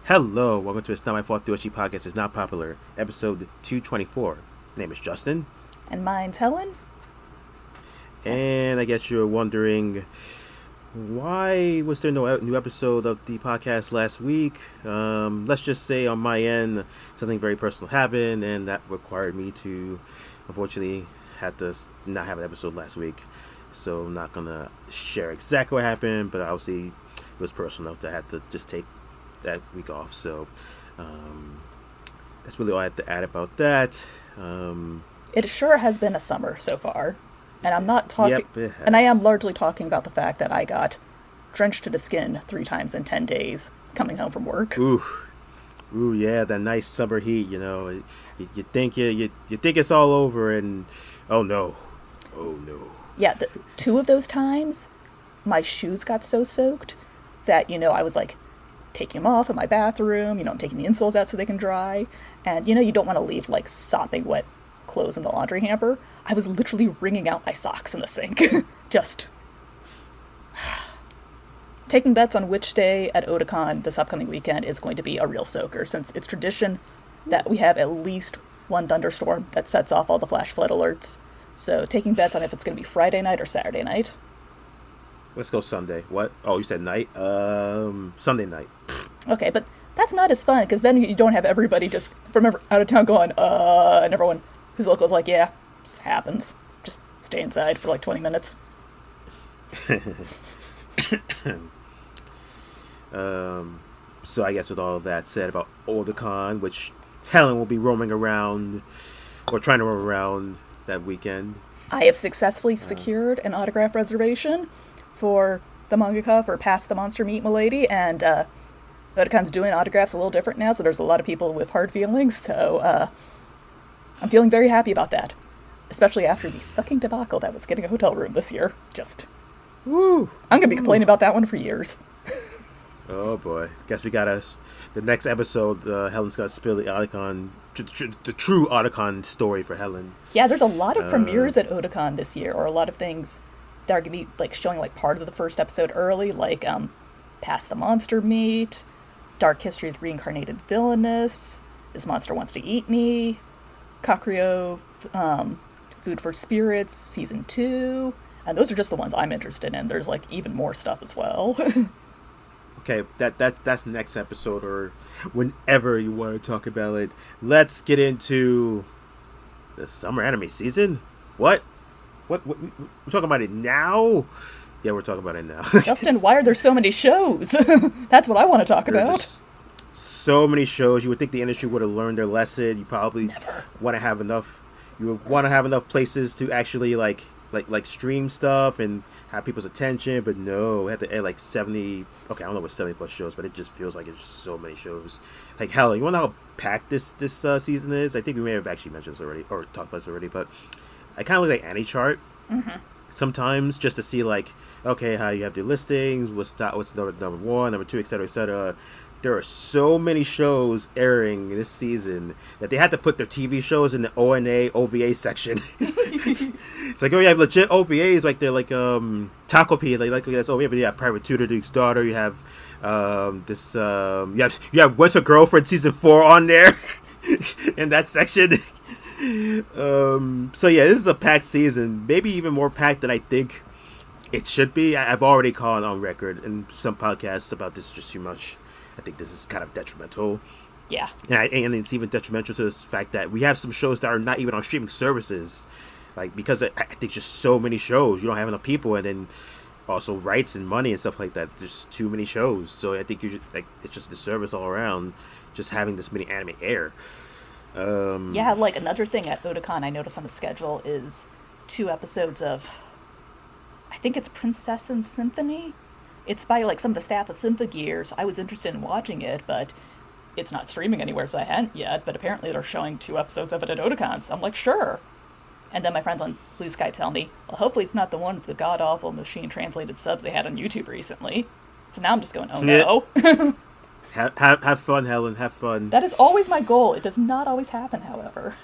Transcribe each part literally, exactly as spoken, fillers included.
Hello, welcome to It's Not My Fault Doichi Podcast is Not Popular, episode two twenty-four. Name is Justin. And mine's Helen. And I guess you're wondering, why was there no new episode of the podcast last week? Um, let's just say on my end, something very personal happened, and that required me to, unfortunately, had to not have an episode last week. So I'm not going to share exactly what happened, but obviously it was personal enough that I had to just take that week off. So um, that's really all I have to add about that. Um, it sure has been a summer so far. And I'm not talking, yep, and I am largely talking about the fact that I got drenched to the skin three times in ten days coming home from work. Ooh, ooh, yeah, that nice summer heat. You know, you, you think you, you you think it's all over, and oh no, oh no. Yeah, the, two of those times, my shoes got so soaked that you know I was like taking them off in my bathroom. You know, I'm taking the insoles out so they can dry, and you know you don't want to leave like sopping wet clothes in the laundry hamper. I was literally wringing out my socks in the sink. Just taking bets on which day at Otakon this upcoming weekend is going to be a real soaker, since it's tradition that we have at least one thunderstorm that sets off all the flash flood alerts. So taking bets on if it's going to be Friday night or Saturday night. Let's go Sunday. What? Oh, you said night? Um, Sunday night. Okay, but that's not as fun, because then you don't have everybody just from out of town going, uh, and everyone who's local is like, yeah, this happens. Just stay inside for like twenty minutes. um, so I guess with all of that said about Otakon, which Helen will be roaming around, or trying to roam around that weekend. I have successfully secured an autograph reservation for the mangaka for Past the Monster Meet Milady, and uh, Otakon's doing autographs a little different now, so there's a lot of people with hard feelings, so uh, I'm feeling very happy about that. Especially after the fucking debacle that was getting a hotel room this year. Just, woo! I'm gonna be complaining about that one for years. Oh boy. Guess we got us. The next episode, uh, Helen's gonna spill the Otakon, tr- tr- the true Otakon story for Helen. Yeah, there's a lot of uh, premieres at Otakon this year, or a lot of things that are gonna be like showing like part of the first episode early, like um, Past the Monster Meet, Dark History of the Reincarnated Villainous, This Monster Wants to Eat Me, Kakuryou, um, Food for Spirits, Season two, and those are just the ones I'm interested in. There's, like, even more stuff as well. Okay, that, that that's next episode, or whenever you want to talk about it. Let's get into the summer anime season? What? What? what we're talking about it now? Yeah, we're talking about it now. Justin, why are there so many shows? That's what I want to talk There's about. just so many shows. You would think the industry would have learned their lesson. You probably Never. want to have enough... You would want to have enough places to actually like like like stream stuff and have people's attention, but no, we had to air like seventy. Okay, I don't know what seventy plus shows, but it just feels like it's so many shows. Like hell, you want to know how packed this this uh, season is? I think we may have actually mentioned this already or talked about this already, but I kind of look at AniChart Mm-hmm. sometimes just to see like okay how you have the listings, what's top, what's number number one, number two, et cetera, et cetera. There are so many shows airing this season that they had to put their T V shows in the O N A O V A section. It's like, oh, you have legit O V As, like they're like um, Taco P, like like that's O V A, but you have Private Tutor Duke's Daughter, you have um, this, um, you have you have What's a Girlfriend season four on there in that section. um, so yeah, this is a packed season, maybe even more packed than I think it should be. I, I've already called on record in some podcasts about this is just too much. I think this is kind of detrimental. Yeah. And, I, and it's even detrimental to the fact that we have some shows that are not even on streaming services. Like, because I, I think just so many shows. You don't have enough people, and then also rights and money and stuff like that. There's too many shows. So I think you should, like, it's just a disservice all around just having this many anime air. Um, Yeah, like another thing at Otakon I noticed on the schedule is two episodes of, I think it's Princess and Symphony? It's by like some of the staff of Symphogear, so I was interested in watching it, but it's not streaming anywhere, so I hadn't yet, but apparently they're showing two episodes of it at Otakon, so I'm like, sure. And then my friends on Blue Sky tell me, well, hopefully it's not the one with the god-awful machine-translated subs they had on YouTube recently. So now I'm just going, oh no. have, have, have fun, Helen, have fun. That is always my goal. It does not always happen, however.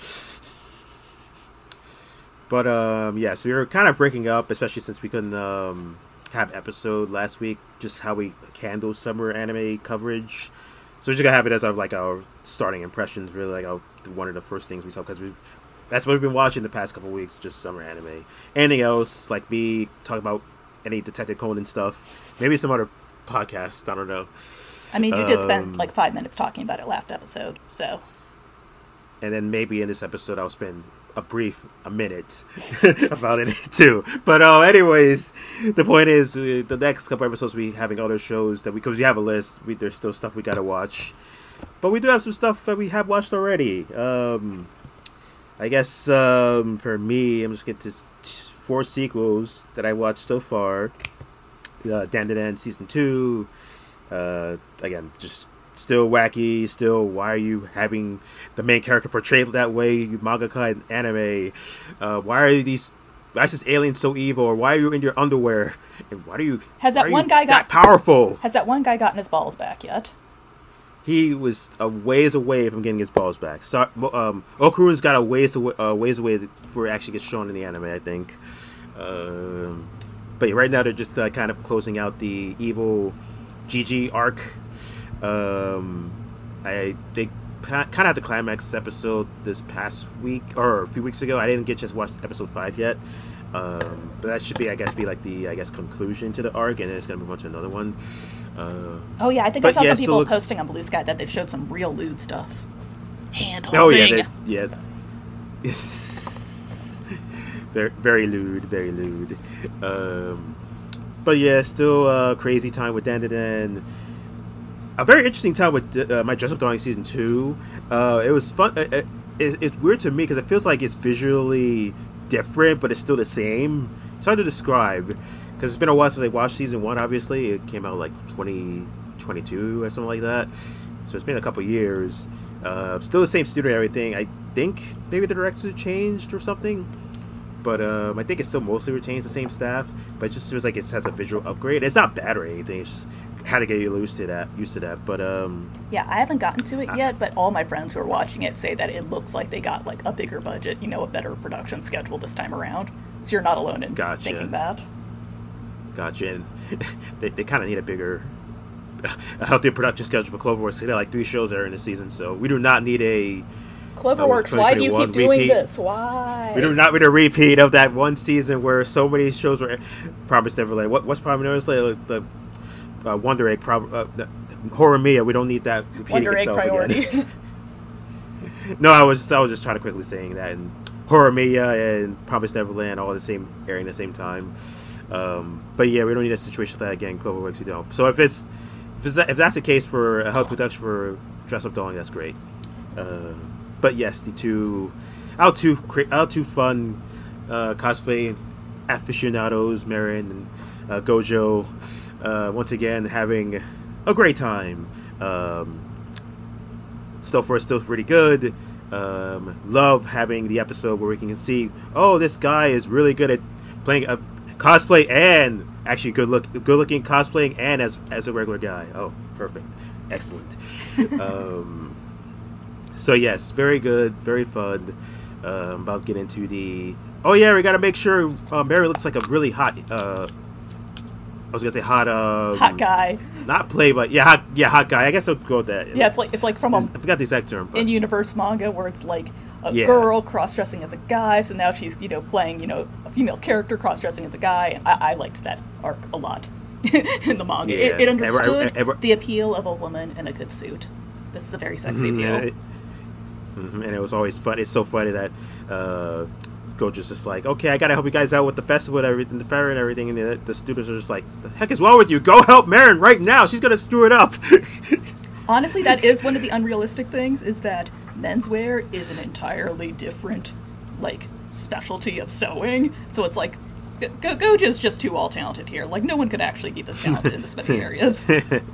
But, um, yeah, so we were kind of breaking up, especially since we couldn't, um... have episode last week, just how we handle summer anime coverage. So we're just gonna have it as our like our starting impressions. Really, like our, one of the first things we talk because we. That's what we've been watching the past couple of weeks, just summer anime. Anything else, like me, talk about any Detective Conan stuff. Maybe some other podcast, I don't know. I mean, you um, did spend like five minutes talking about it last episode, so. And then maybe in this episode I'll spend a brief, a minute about it too. But uh, anyways, the point is, we, the next couple episodes we having other shows that we, because we have a list, we, there's still stuff we gotta watch. But we do have some stuff that we have watched already. Um... I guess um, for me, I'm just getting to four sequels that I watched so far. Uh, Dan Dan Dan Season two. Uh, again, just still wacky. Still, why are you having the main character portrayed that way? You mangaka and anime. Uh, why are these... Why is this alien so evil? Or why are you in your underwear? And why do you... Has that one guy got... that powerful? Has that one guy gotten his balls back yet? He was a ways away from getting his balls back. So, um, Okurun's got a ways to uh, ways away before it actually gets shown in the anime, I think. Um, but right now they're just uh, kind of closing out the evil G G arc. Um, I they kind of had the climax episode this past week or a few weeks ago. I didn't get a chance to watch episode five yet. Um, but that should be, I guess, be like the I guess conclusion to the arc, and then it's gonna move on to another one. Uh, oh yeah, I think I saw yeah, some people looks... posting on Blue Sky that they've showed some real lewd stuff. Hand holding. Oh yeah, they, yeah. very, very lewd, very lewd. Um, but yeah, still uh, crazy time with Dan Dan Dan. A very interesting time with uh, My Dress Up Darling season two. Uh, it was fun. Uh, it, it's weird to me because it feels like it's visually different, but it's still the same. It's hard to describe. Because it's been a while since I watched season one, obviously. It came out like twenty twenty-two or something like that. So it's been a couple years. Uh, still the same studio and everything. I think maybe the director changed or something. But um, I think it still mostly retains the same staff. But it just feels like it has a visual upgrade. It's not bad or anything. It's just how to get used to that. Used to that. But um, yeah, I haven't gotten to it yet. But all my friends who are watching it say that it looks like they got like a bigger budget, you know, a better production schedule this time around. So you're not alone in gotcha. thinking that. Gotcha. And they, they kind of need a bigger, a healthier production schedule for Cloverworks. They got like three shows there in the season, so we do not need a Cloverworks. Uh, why do you keep doing repeat. this? Why? We do not need a repeat of that one season where so many shows were Promised Neverland. What what's Promised Neverland? The uh, Wonder Egg, Pro- uh, the Horror Mia. We don't need that repeating Wonder itself Egg priority. again. No, I was I was just trying to quickly saying that, and Horror Mia and Promised Neverland all the same airing at the same time. Um, but yeah, we don't need a situation like that again. Cloverworks, we don't. So if it's if, it's that, if that's the case for a health production for Dress Up Darling, that's great. Uh, but yes, the two out two out two fun uh, cosplay aficionados, Marin and uh, Gojo, uh, once again having a great time. Um, so far, it's still pretty good. Um, love having the episode where we can see, oh, this guy is really good at playing a cosplay and actually good look, good looking cosplaying and as as a regular guy. Oh, perfect, excellent. um, so yes, very good, very fun. Uh, I'm about to get into the. Oh yeah, we got to make sure uh, Mary looks like a really hot. Uh, I was gonna say hot. Um, hot guy. Not play, but yeah, hot, yeah, hot guy. I guess I'll go with that. Yeah, it's like it's like from a. I forgot the exact term. But. In universe manga, where it's like a yeah. girl cross-dressing as a guy, so now she's you know playing you know a female character cross-dressing as a guy, and I, I liked that arc a lot in the manga. Yeah. It, it understood ever, ever, the appeal of a woman in a good suit. This is a very sexy mm-hmm, appeal. And it, mm-hmm, and it was always fun. It's so funny that. Uh, Gojo's just like, okay, I gotta help you guys out with the festival and everything, the fair and everything, and the, the students are just like, the heck is wrong with you? Go help Marin right now. She's gonna screw it up. Honestly, that is one of the unrealistic things, is that menswear is an entirely different, like, specialty of sewing. So it's like, Go- Gojo's just too all-talented here. Like, no one could actually be this talented in this many areas.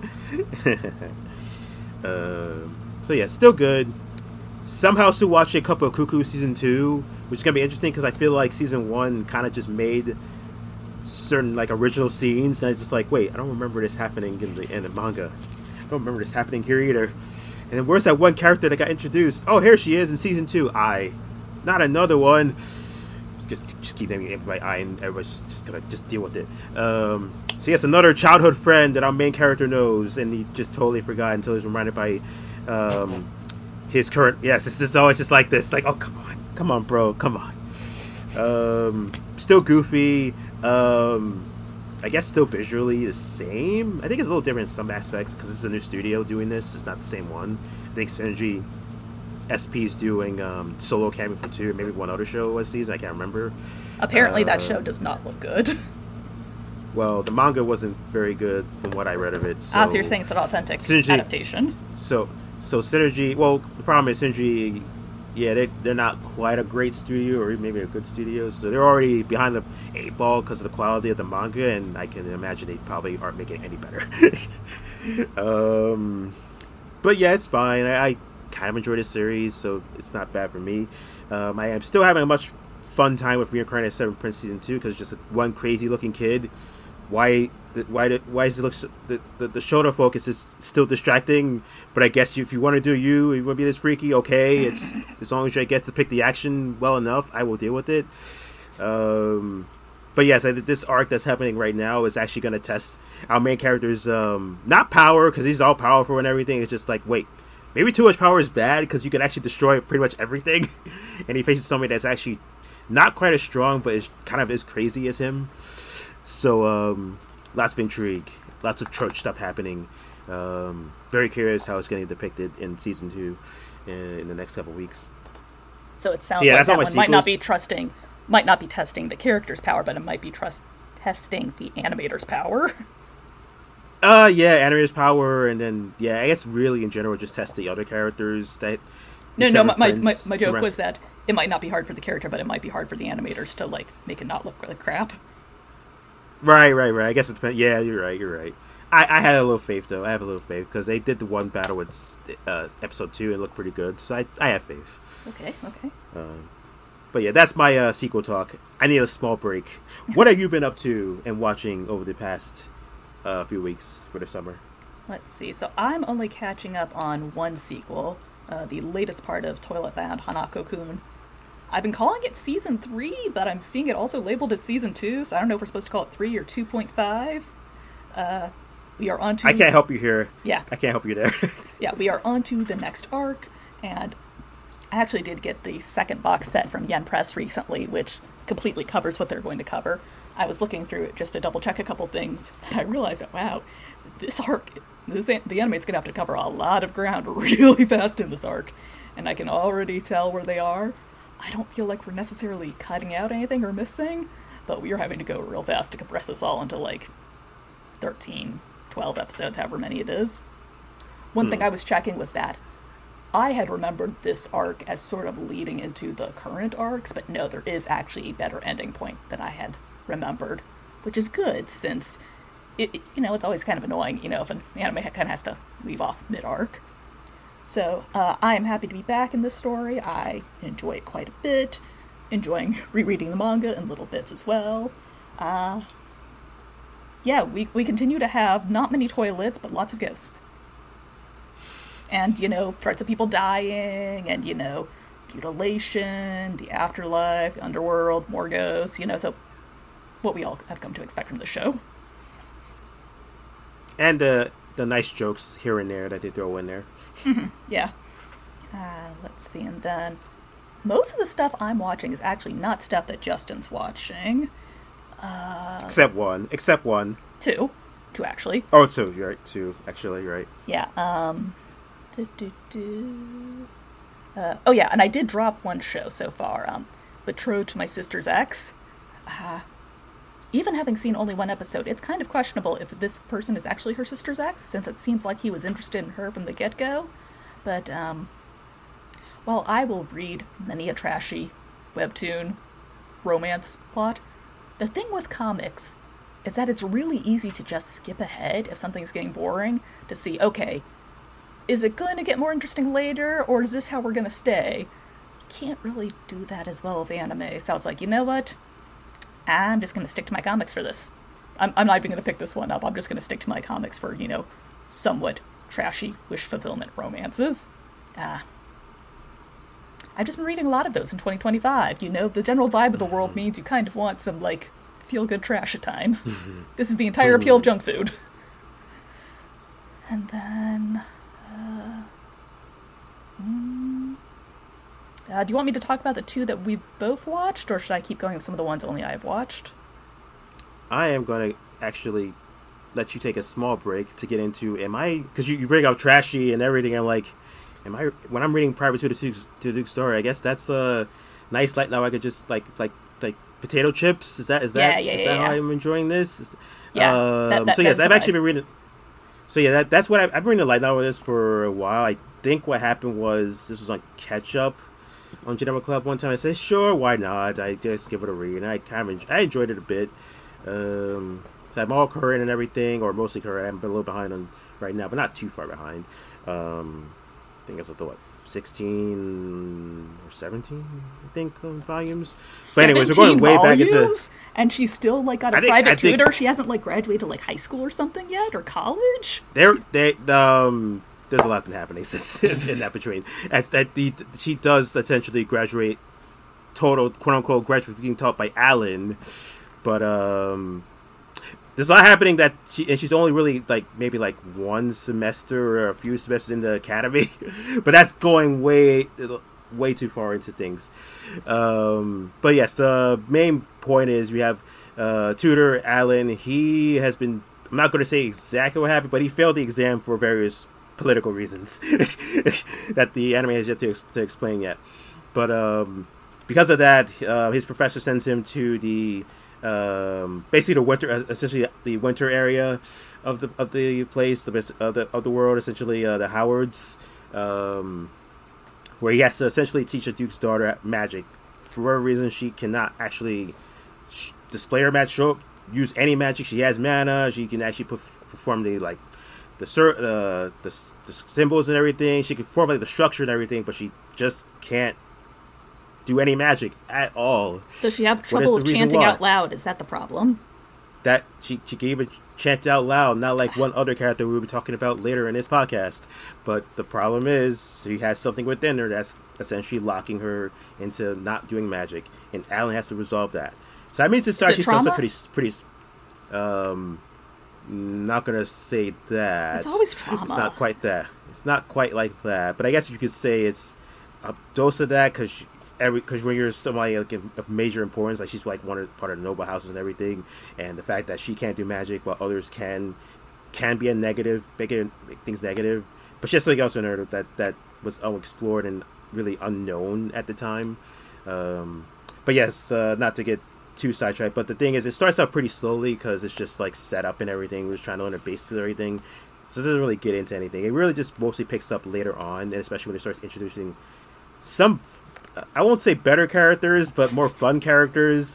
uh, so yeah, still good. Somehow still watching Cup of Cuckoo season two, which is gonna be interesting because I feel like season one kind of just made certain like original scenes, and I just like, wait, I don't remember this happening in the in the manga. I don't remember this happening here either. And then where's that one character that got introduced? Oh, here she is in season two. I, not another one. Just just keep naming it by I, and everybody's just gonna just deal with it. Um, So yes, another childhood friend that our main character knows, and he just totally forgot until he's reminded by um, his current. Yes, it's just always just like this. Like, oh come on, come on, bro, come on. Um, still goofy. Um, I guess still visually the same. I think it's a little different in some aspects because it's a new studio doing this. It's not the same one. I think Synergy S P's doing um, solo cameo for two, maybe one other show was these. I can't remember. Apparently, uh, that show does not look good. Well, the manga wasn't very good from what I read of it. So Ah, so you're saying it's an authentic Synergy, adaptation? So, so Synergy. Well, the problem is Synergy. Yeah, they they're not quite a great studio, or maybe a good studio. So they're already behind the eight ball because of the quality of the manga, and I can imagine they probably aren't making it any better. um, but yeah, it's fine. I, I kind of enjoy this series, so it's not bad for me. Um, I am still having a much fun time with Reincarnated Seven Prince season two because just one crazy looking kid. Why? Why? Why does it look? So, the, the the shoulder focus is still distracting, but I guess if you want to do you, you want to be this freaky, okay. It's as long as I get to pick the action well enough, I will deal with it. Um, but yes, I, this arc that's happening right now is actually going to test our main character's um, not power because he's all powerful and everything. It's just like wait, maybe too much power is bad because you can actually destroy pretty much everything, and he faces somebody that's actually not quite as strong, but is kind of as crazy as him. So, um, lots of intrigue, lots of church stuff happening. Um, very curious how it's getting depicted in season two in, in the next couple weeks. So it sounds so yeah, like that one sequels. might not be trusting, might not be testing the character's power, but it might be trust testing the animator's power. Uh, yeah, animator's power, and then yeah, I guess really in general just test the other characters that. No, no, my, my, my, my joke was that it might not be hard for the character, but it might be hard for the animators to like make it not look like crap. Right, right, right. I guess it depends. Yeah, you're right. You're right. I, I had a little faith though. I have a little faith because they did the one battle with uh, episode two and it looked pretty good. So I I have faith. Okay. Okay. Um, but yeah, that's my uh, sequel talk. I need a small break. What have you been up to and watching over the past uh, few weeks for the summer? Let's see. So I'm only catching up on one sequel, uh, the latest part of Toilet Bound Hanako-kun. I've been calling it season three, but I'm seeing it also labeled as season two, so I don't know if we're supposed to call it three or two point five. Uh, we are on to... I can't help you here. Yeah. I can't help you there. Yeah, we are on to the next arc, and I actually did get the second box set from Yen Press recently, which completely covers what they're going to cover. I was looking through it just to double check a couple things, and I realized that, wow, this arc, this, the animate's going to have to cover a lot of ground really fast in this arc, and I can already tell where they are. I don't feel like we're necessarily cutting out anything or missing, but we are having to go real fast to compress this all into like thirteen, twelve episodes, however many it is. One hmm. thing I was checking was that I had remembered this arc as sort of leading into the current arcs, but no, there is actually a better ending point than I had remembered, which is good since, it, it, you know, it's always kind of annoying, you know, if an anime kind of has to leave off mid-arc. So, uh, I am happy to be back in this story. I enjoy it quite a bit. Enjoying rereading the manga in little bits as well. Uh, yeah, we, we continue to have not many toilets, but lots of ghosts. And, you know, threats of people dying, and, you know, mutilation, the afterlife, the underworld, more ghosts, you know, so what we all have come to expect from the show. And the, the nice jokes here and there that they throw in there. Mm-hmm. Yeah. Uh, let's see, and then most of the stuff I'm watching is actually not stuff that Justin's watching. Uh, except one. Except one. Two. Two, actually. Oh, two. You're right. Two. Actually, you're right. Yeah. Um. Do, do, do. Uh, oh, yeah, and I did drop one show so far. Um, Betrothed to My Sister's Ex. Uh, even having seen only one episode, it's kind of questionable if this person is actually her sister's ex, since it seems like he was interested in her from the get-go. But, um, while I will read many a trashy webtoon romance plot, the thing with comics is that it's really easy to just skip ahead if something's getting boring to see, okay, is it going to get more interesting later, or is this how we're going to stay? You can't really do that as well with anime, so I was like, you know what? I'm just going to stick to my comics for this. I'm, I'm not even going to pick this one up. I'm just going to stick to my comics for, you know, somewhat trashy wish fulfillment romances. Uh, I've just been reading a lot of those in twenty twenty-five. You know, the general vibe of the world means you kind of want some, like, feel good trash at times. This is the entire appeal of junk food. And then, uh, mm, uh, do you want me to talk about the two that we've both watched, or should I keep going with some of the ones only I've watched? I am going to actually let you take a small break to get into, am I, because you, you bring up trashy and everything, I'm like, am I, when I'm reading Private Tutor Duke's, to Duke's story, I guess that's a nice light now I could just, like, like, like, potato chips, is that, is that, yeah, yeah, is yeah, that yeah. how I'm enjoying this? Is, Yeah. um, that, that, so yes, I've actually vibe. been reading, so yeah, that, that's what I, I've been reading the light novel of this for a while. I think what happened was, this was on Catch Up on Geneva Club one time. I said, sure, why not? I just give it a read, and I kind of, enjoy, I enjoyed it a bit. Um, so I'm all current and everything, or mostly current. I'm a little behind on right now, but not too far behind. Um, I think it's like what sixteen or seventeen, I think, um, volumes. But anyways, we're going way back into. And she's still like got a I think- private I think- tutor. She hasn't like graduated to like high school or something yet, or college. There, they, um, there's a lot been happening since in that between. As that the she does essentially graduate, total quote unquote graduate being taught by Alan, but um. There's a lot happening that she and she's only really like maybe like one semester or a few semesters in the academy, but that's going way way too far into things. Um, but yes, the main point is we have uh, tutor Alan. He has been. I'm not going to say exactly what happened, but he failed the exam for various political reasons that the anime has yet to to explain yet. But um, because of that, uh, his professor sends him to the Um, basically the winter, essentially the winter area of the of the place, the of the of the world, essentially uh, the Howards, um, where he has to essentially teach a duke's daughter magic. For whatever reason, she cannot actually sh- display her magic, show up, use any magic. She has mana. She can actually perf- perform the like the sur- uh, the the symbols and everything. She can perform like the structure and everything, but she just can't do any magic at all. Does she have What is trouble the of reason chanting why? out loud? Is that the problem? That she she can even chant out loud, not like one other character we'll be talking about later in this podcast. But the problem is she has something within her that's essentially locking her into not doing magic, and Alan has to resolve that. So that means it starts. it She starts trauma? off pretty pretty. Um, not gonna say that. It's always trauma. It's not quite that. It's not quite like that. But I guess you could say it's a dose of that because. Every because when you're somebody like of, of major importance, like she's like one of part of the noble houses and everything, and the fact that she can't do magic while others can, can be a negative, make, it, make things negative. But she has something else in her that that was unexplored and really unknown at the time. Um, but yes, uh, not to get too sidetracked. But the thing is, it starts out pretty slowly because it's just like set up and everything. We're just trying to learn the basics of everything, so it doesn't really get into anything. It really just mostly picks up later on, and especially when it starts introducing some. I won't say better characters, but more fun characters.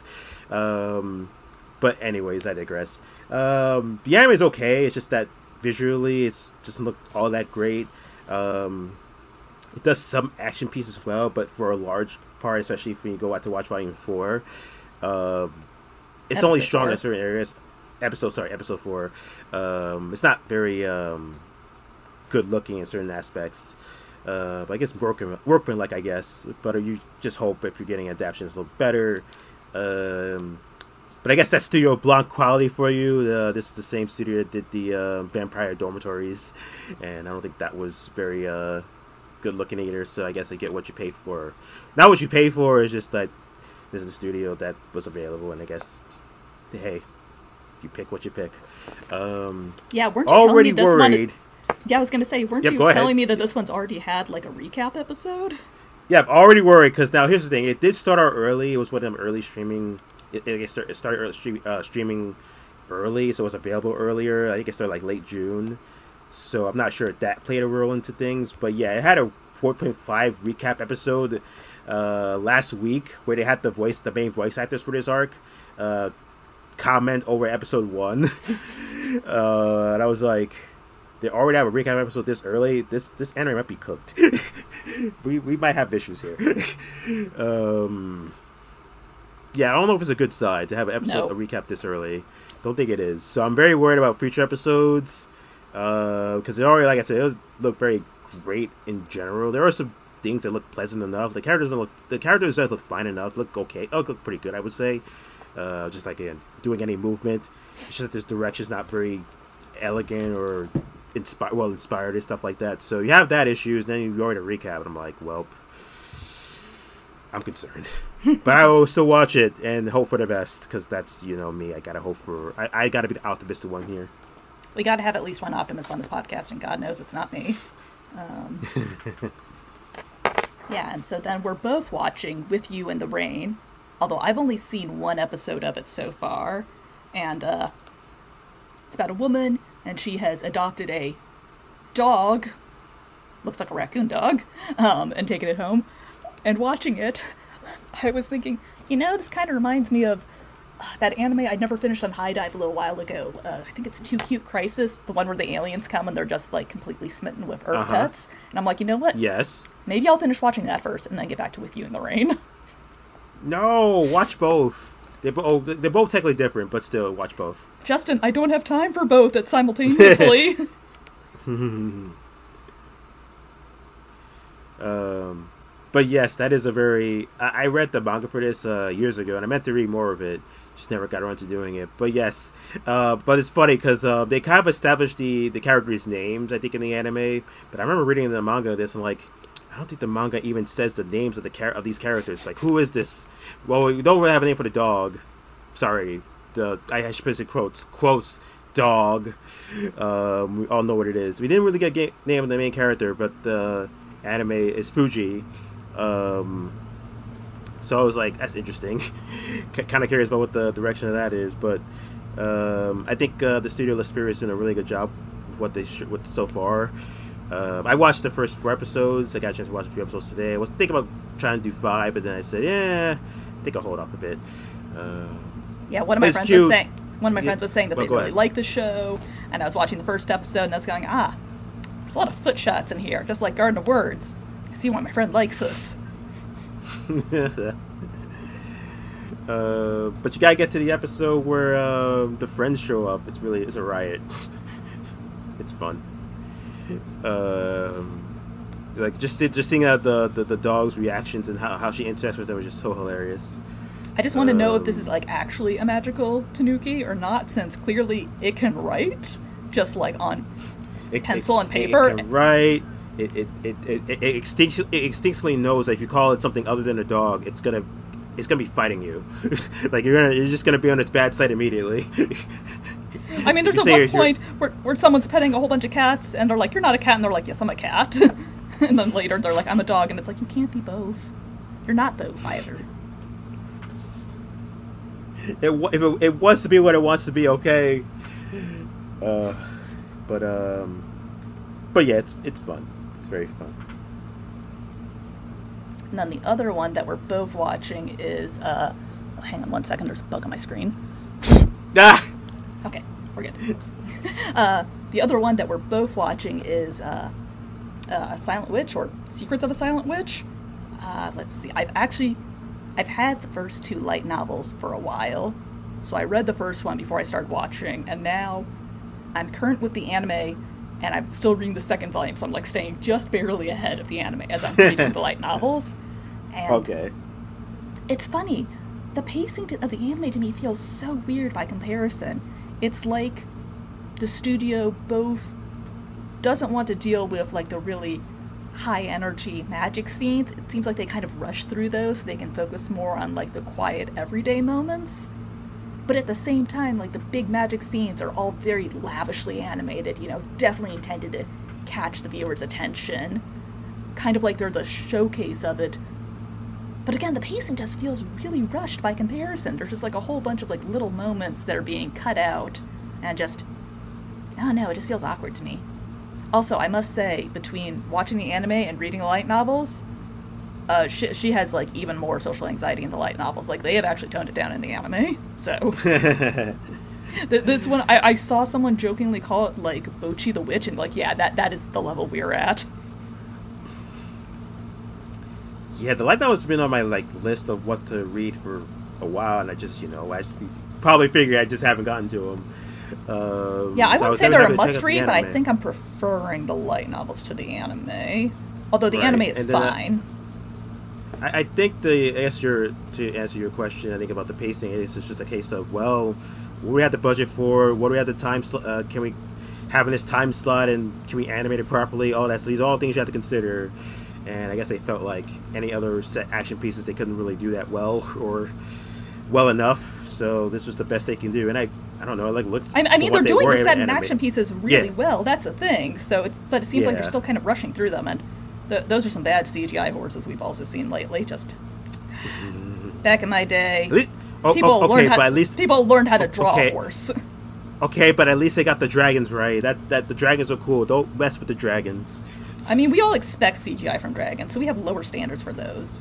Um, but anyways, I digress. Um, the anime is okay. It's just that visually, it doesn't look all that great. Um, it does some action pieces well, but for a large part, especially if you go out to watch Volume Four, um, it's Episode only strong four. in certain areas. Episode, sorry, Episode Four. Um, it's not very um, good looking in certain aspects. Uh, but I guess workman, workman like I guess. But you just hope if you're getting adaptations a little better. Um, but I guess that's Studio Blanc quality for you. Uh, this is the same studio that did the uh, Vampire Dormitories, and I don't think that was very uh, good looking either. So I guess I get what you pay for. Not what you pay for is just that this is the studio that was available, and I guess hey, you pick what you pick. Um, Yeah, weren't you telling me already this worried. one? Yeah, I was gonna say, weren't Yep, you go ahead. telling me that this one's already had like a recap episode? Yeah, I'm already worried because now here's the thing. It did start out early. It was one of them early streaming. It, it, start, it started early stream, uh, streaming early, so it was available earlier. I think it started like late June. So I'm not sure if that played a role into things. But yeah, it had a four point five recap episode uh, last week where they had the voice, the main voice actors for this arc, uh, comment over episode one. uh, and I was like, they already have a recap episode this early. This this anime might be cooked. we we might have issues here. um, yeah, I don't know if it's a good side to have an episode No. a recap this early. Don't think it is. So I'm very worried about future episodes because it already, like I said, it was look very great in general. There are some things that look pleasant enough. The characters don't look the characters does look fine enough. Look okay. Oh, look pretty good, I would say. uh, just like again doing any movement. It's just that this direction's not very elegant or inspired, well inspired and stuff like that. So you have that issues, and then you go to recap, and I'm like, well, I'm concerned, but I will still watch it and hope for the best because that's you know me. I gotta hope for. I, I gotta be the optimistic one here. We got to have at least one optimist on this podcast, and God knows it's not me. Um, yeah, and so then we're both watching With You in the Rain, although I've only seen one episode of it so far, and uh, it's about a woman, and she has adopted a dog, looks like a raccoon dog, um, and taken it home. And watching it, I was thinking, you know, this kind of reminds me of uh, that anime I never finished on High Dive a little while ago. Uh, I think it's Too Cute Crisis, the one where the aliens come and they're just like completely smitten with Earth Uh-huh. pets. And I'm like, you know what? Yes. Maybe I'll finish watching that first and then get back to With You in the Rain. No, watch both. They bo- they're both technically different, but still, watch both. Justin, I don't have time for both at simultaneously. um, but yes, that is a very. I, I read the manga for this uh, years ago, and I meant to read more of it. Just never got around to doing it. But yes, uh, but it's funny because uh, they kind of established the the characters' names, I think, in the anime. But I remember reading the manga this and like. I don't think the manga even says the names of the char- of these characters. Like, who is this? Well, we don't really have a name for the dog. Sorry, the I should put it quotes quotes dog. Um, we all know what it is. We didn't really get ga- name of the main character, but the anime is Fuji. Um, so I was like, that's interesting. Kind of curious about what the direction of that is, but um, I think uh, the studio La Spirit is doing a really good job with what they sh- with so far. Uh, I watched the first four episodes. I got a chance to watch a few episodes today. I was thinking about trying to do five, but then I said, yeah, I think I'll hold off a bit. Uh, Yeah, one of my it's friends cute. was saying one of my Yeah. friends was saying that Well, they go really ahead. liked the show, and I was watching the first episode, and I was going, ah, there's a lot of foot shots in here, just like Garden of Words. I see why my friend likes this. uh, but you gotta get to the episode where uh, the friends show up. It's really it's a riot. It's fun. Um, like just just seeing uh, the, the the dog's reactions and how, how she interacts with them was just so hilarious. I just want to know if this Um, is like actually a magical Tanuki or not, since clearly it can write, just like on It, pencil it, and paper. It can write. It it, it, it, it, it, instinctu- it instinctually knows that if you call it something other than a dog, it's gonna it's gonna be fighting you. Like you're gonna you're just gonna be on its bad side immediately. I mean, there's You a say one you're- point where, where someone's petting a whole bunch of cats, and they're like, "You're not a cat," and they're like, "Yes, I'm a cat." And then later they're like, "I'm a dog," and it's like, you can't be both. You're not both either. It wa- if it, it wants to be what it wants to be, okay. Uh, but um, but yeah, it's it's fun. It's very fun. And then the other one that we're both watching is, uh, oh, hang on one second, there's a bug on my screen. Ah, Okay, we're good. uh, the other one that we're both watching is uh, uh, Silent Witch, or Secrets of a Silent Witch. Uh, let's see, I've actually, I've had the first two light novels for a while, so I read the first one before I started watching, and now I'm current with the anime, and I'm still reading the second volume, so I'm like staying just barely ahead of the anime as I'm reading the light novels. And okay. it's funny. The pacing to, of the anime to me feels so weird by comparison. It's like the studio both doesn't want to deal with like the really high energy magic scenes. It seems like they kind of rush through those so they can focus more on like the quiet everyday moments. But at the same time, like the big magic scenes are all very lavishly animated, you know, definitely intended to catch the viewer's attention. Kind of like they're the showcase of it. But again, the pacing just feels really rushed by comparison. There's just like a whole bunch of like little moments that are being cut out and just, I don't know, it just feels awkward to me. Also, I must say, between watching the anime and reading the light novels, uh, she, she has like even more social anxiety in the light novels. Like they have actually toned it down in the anime. So Th- this one, I, I saw someone jokingly call it like Bochi the Witch, and like, yeah, that that is the level we're at. Yeah, the light novel's been on my like list of what to read for a while, and I just you know I just probably figured I just haven't gotten to them. Um, Yeah, I so wouldn't was say never they're a happy to check out must the read, but I anime. think I'm preferring the light novels to the anime. Although the Right, anime is and then, uh, fine. I, I think the answer to answer your question, I think about the pacing is it's just a case of well, what do we have the budget for? What do we have the time? Sl- uh, can we have in this time slot and can we animate it properly? All that. So these are all things you have to consider. And I guess they felt like any other set action pieces they couldn't really do that well or well enough. So this was the best they can do. And I I don't know. It like looks. I, I mean, they're they doing were the set and animated. action pieces really Yeah. well. That's the thing. So it's, but it seems like Yeah. they're still kind of rushing through them, and th- those are some bad C G I horses we've also seen lately. Just back in my day, At least- oh, people oh, okay, learned how but at least people learned how to draw okay. a horse. okay, but at least they got the dragons right. That that the dragons are cool. Don't mess with the dragons. I mean, we all expect C G I from dragons, so we have lower standards for those.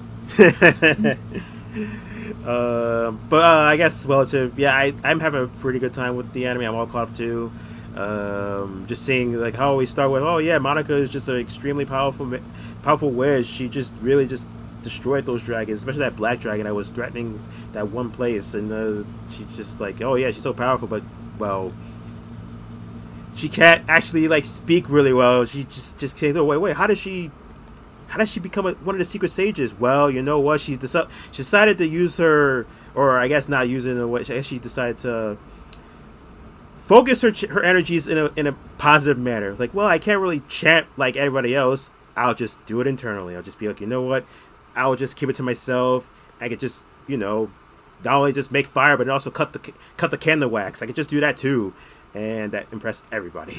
Uh, but uh, I guess relative, yeah, I, I'm having a pretty good time with the anime. I'm all caught up to. Um, just seeing like how we start with, oh yeah, Monica is just an extremely powerful, powerful witch. She just really just destroyed those dragons, especially that black dragon that was threatening that one place, and uh, she just like, oh yeah, she's so powerful, but well, she can't actually like speak really well. She just just saying, oh wait, wait, how does she? How does she become a, one of the secret sages? Well, you know what? She, deci- she decided to use her, or I guess not using it. I guess she decided to focus her her energies in a in a positive manner. Like, well, I can't really chant like everybody else. I'll just do it internally. I'll just be like, you know what? I'll just keep it to myself. I could just, you know, not only just make fire, but also cut the cut the candle wax. I could just do that too, and that impressed everybody.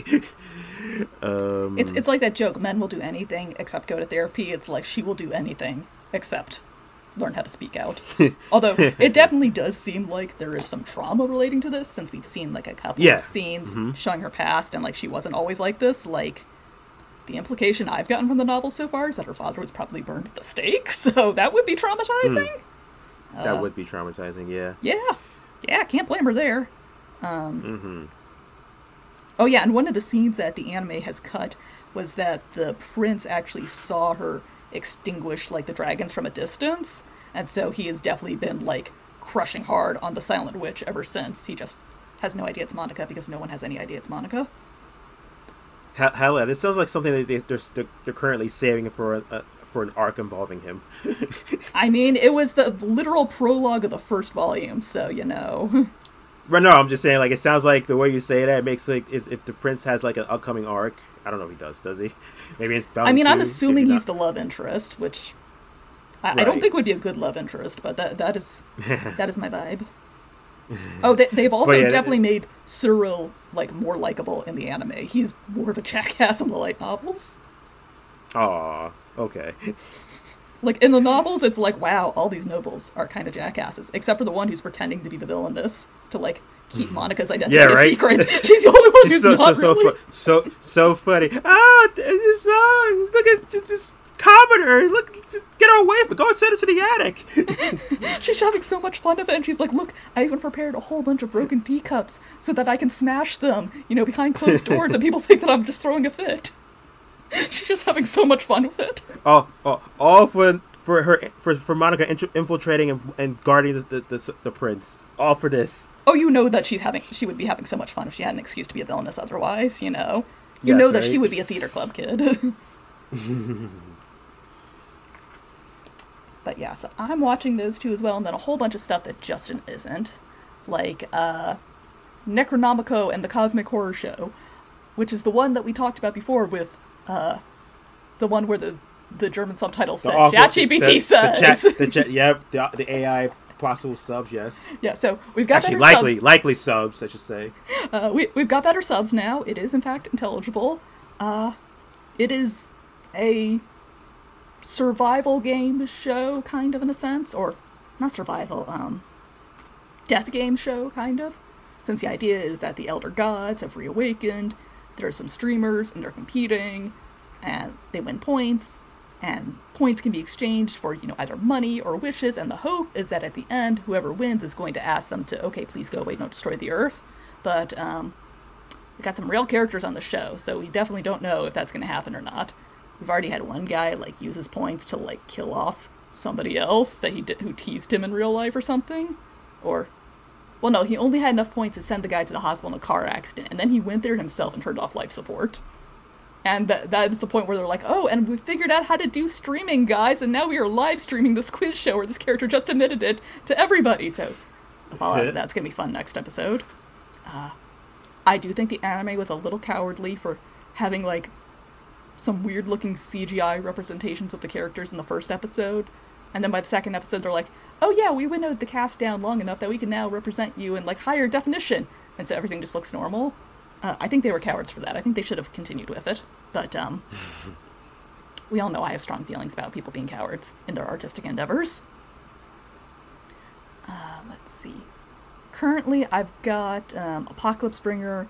um, It's it's like that joke: men will do anything except go to therapy. It's like she will do anything except learn how to speak out. Although it definitely does seem like there is some trauma relating to this, since we've seen like a couple Yeah. of scenes Mm-hmm. showing her past, and like she wasn't always like this. Like the implication I've gotten from the novel so far is that her father was probably burned at the stake, so that would be traumatizing. Mm. that would be traumatizing. Yeah. Yeah, yeah, can't blame her there. Um, Mm-hmm. Oh yeah, and one of the scenes that the anime has cut was that the prince actually saw her extinguish like the dragons from a distance, and so he has definitely been like crushing hard on the Silent Witch ever since. He just has no idea it's Monica because no one has any idea it's Monica. Hell, hell, yeah, this sounds like something that they, they're they're currently saving for a, a for an arc involving him. I mean, it was the literal prologue of the first volume, so you know. But no, I'm just saying, like, it sounds like the way you say that it makes like is if the prince has like an upcoming arc. I don't know if he does. Does he? Maybe it's bound I mean, to, I'm assuming maybe he's not. the love interest, which I, I Right. don't think would be a good love interest, but that that is that is my vibe. Oh, they, they've also But yeah, definitely made Cyril like more likable in the anime. He's more of a jackass in the light novels. Aw, okay. Like in the novels, it's like, wow, all these nobles are kind of jackasses, except for the one who's pretending to be the villainess to like keep Monica's identity Yeah, a right? secret. She's the only one She's who's so so not so, really. fu- so so funny. Ah, this, uh, look at just, just commoner. Look, just get her away from it. Go and send her to the attic. She's having so much fun of it, and she's like, look, I even prepared a whole bunch of broken teacups so that I can smash them, you know, behind closed doors, and people think that I'm just throwing a fit. She's just having so much fun with it. Oh, oh, all for for her for for Monica int- infiltrating and, and guarding the, the the the prince. All for this. Oh, you know that she's having, she would be having so much fun if she had an excuse to be a villainess otherwise, you know? You Yes, know that right? she would be a theater club kid. But yeah, so I'm watching those two as well, and then a whole bunch of stuff that Justin isn't. Like, uh, Necronomico and the Cosmic Horror Show, which is the one that we talked about before with, uh, the one where the, the German subtitle said, awful- ChatGPT the- says. The chat, the chat, yep, the, the A I possible subs, yes. Yeah, so we've got Actually, better likely, sub- likely subs, I should say. Uh, we, we've got better subs now. It is, in fact, intelligible. Uh, it is a survival game show, kind of, in a sense. Or, not survival, um, death game show, kind of. Since the idea is that the Elder Gods have reawakened, there are some streamers, and they're competing, and they win points, and points can be exchanged for, you know, either money or wishes, and the hope is that at the end, whoever wins is going to ask them to, okay, please go away, don't destroy the Earth. But, um, we got some real characters on the show, so we definitely don't know if that's going to happen or not. We've already had one guy, like, use his points to, like, kill off somebody else that he did, who teased him in real life or something. Or, well, no, he only had enough points to send the guy to the hospital in a car accident, and then he went there himself and turned off life support. And that that is the point where they're like, oh, and we figured out how to do streaming, guys, and now we are live streaming this quiz show where this character just admitted it to everybody. So well, that's going to be fun next episode. Uh, I do think the anime was a little cowardly for having, like, some weird-looking C G I representations of the characters in the first episode. And then by the second episode, they're like, oh yeah, we winnowed the cast down long enough that we can now represent you in, like, higher definition. And so everything just looks normal. Uh, I think they were cowards for that. I think they should have continued with it. But, um, we all know I have strong feelings about people being cowards in their artistic endeavors. Uh, let's see. Currently, I've got, um, Apocalypse Bringer,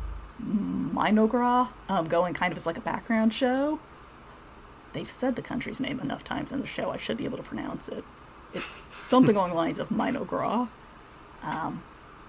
Minogra, um, going kind of as like a background show. They've said the country's name enough times in the show, I should be able to pronounce it. It's something along the lines of Minogra. Um...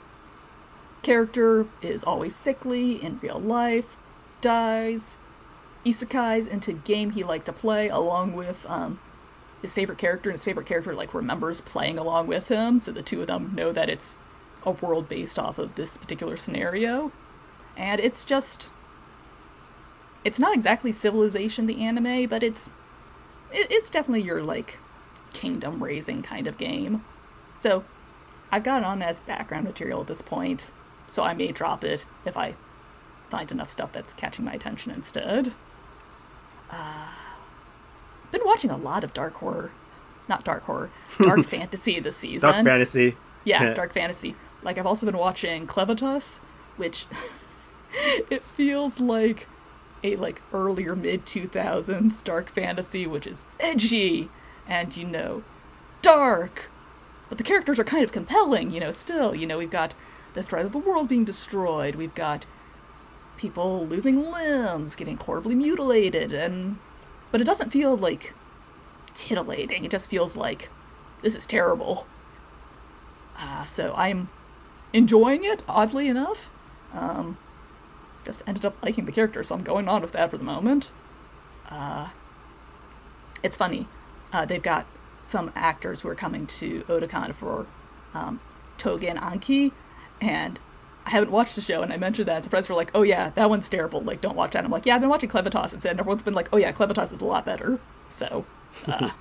Character is always sickly in real life, dies, isekais into game he liked to play along with um, his favorite character, and his favorite character like remembers playing along with him, so the two of them know that it's a world based off of this particular scenario. And it's just... It's not exactly Civilization, the anime, but it's... It, it's definitely your, like, kingdom-raising kind of game. So, I've got it on as background material at this point. So I may drop it if I find enough stuff that's catching my attention instead. Uh, been watching a lot of dark horror. Not dark horror. Dark fantasy this season. Dark fantasy. Yeah, dark fantasy. Like, I've also been watching Clevitas, which... it feels like a, like, earlier mid two thousands dark fantasy, which is edgy and, you know, dark. But the characters are kind of compelling, you know, still. You know, we've got the threat of the world being destroyed. We've got people losing limbs, getting horribly mutilated, and... But it doesn't feel, like, titillating. It just feels like, this is terrible. Uh, so I'm enjoying it, oddly enough. Um, just ended up liking the character, so I'm going on with that for the moment. Uh, it's funny. Uh, they've got some actors who are coming to Otakon for um, Tougen Anki, and I haven't watched the show, and I mentioned that, and some friends were like, oh yeah, that one's terrible, like, don't watch that. And I'm like, yeah, I've been watching Clevitas instead, and everyone's been like, oh yeah, Clevitas is a lot better. So, uh,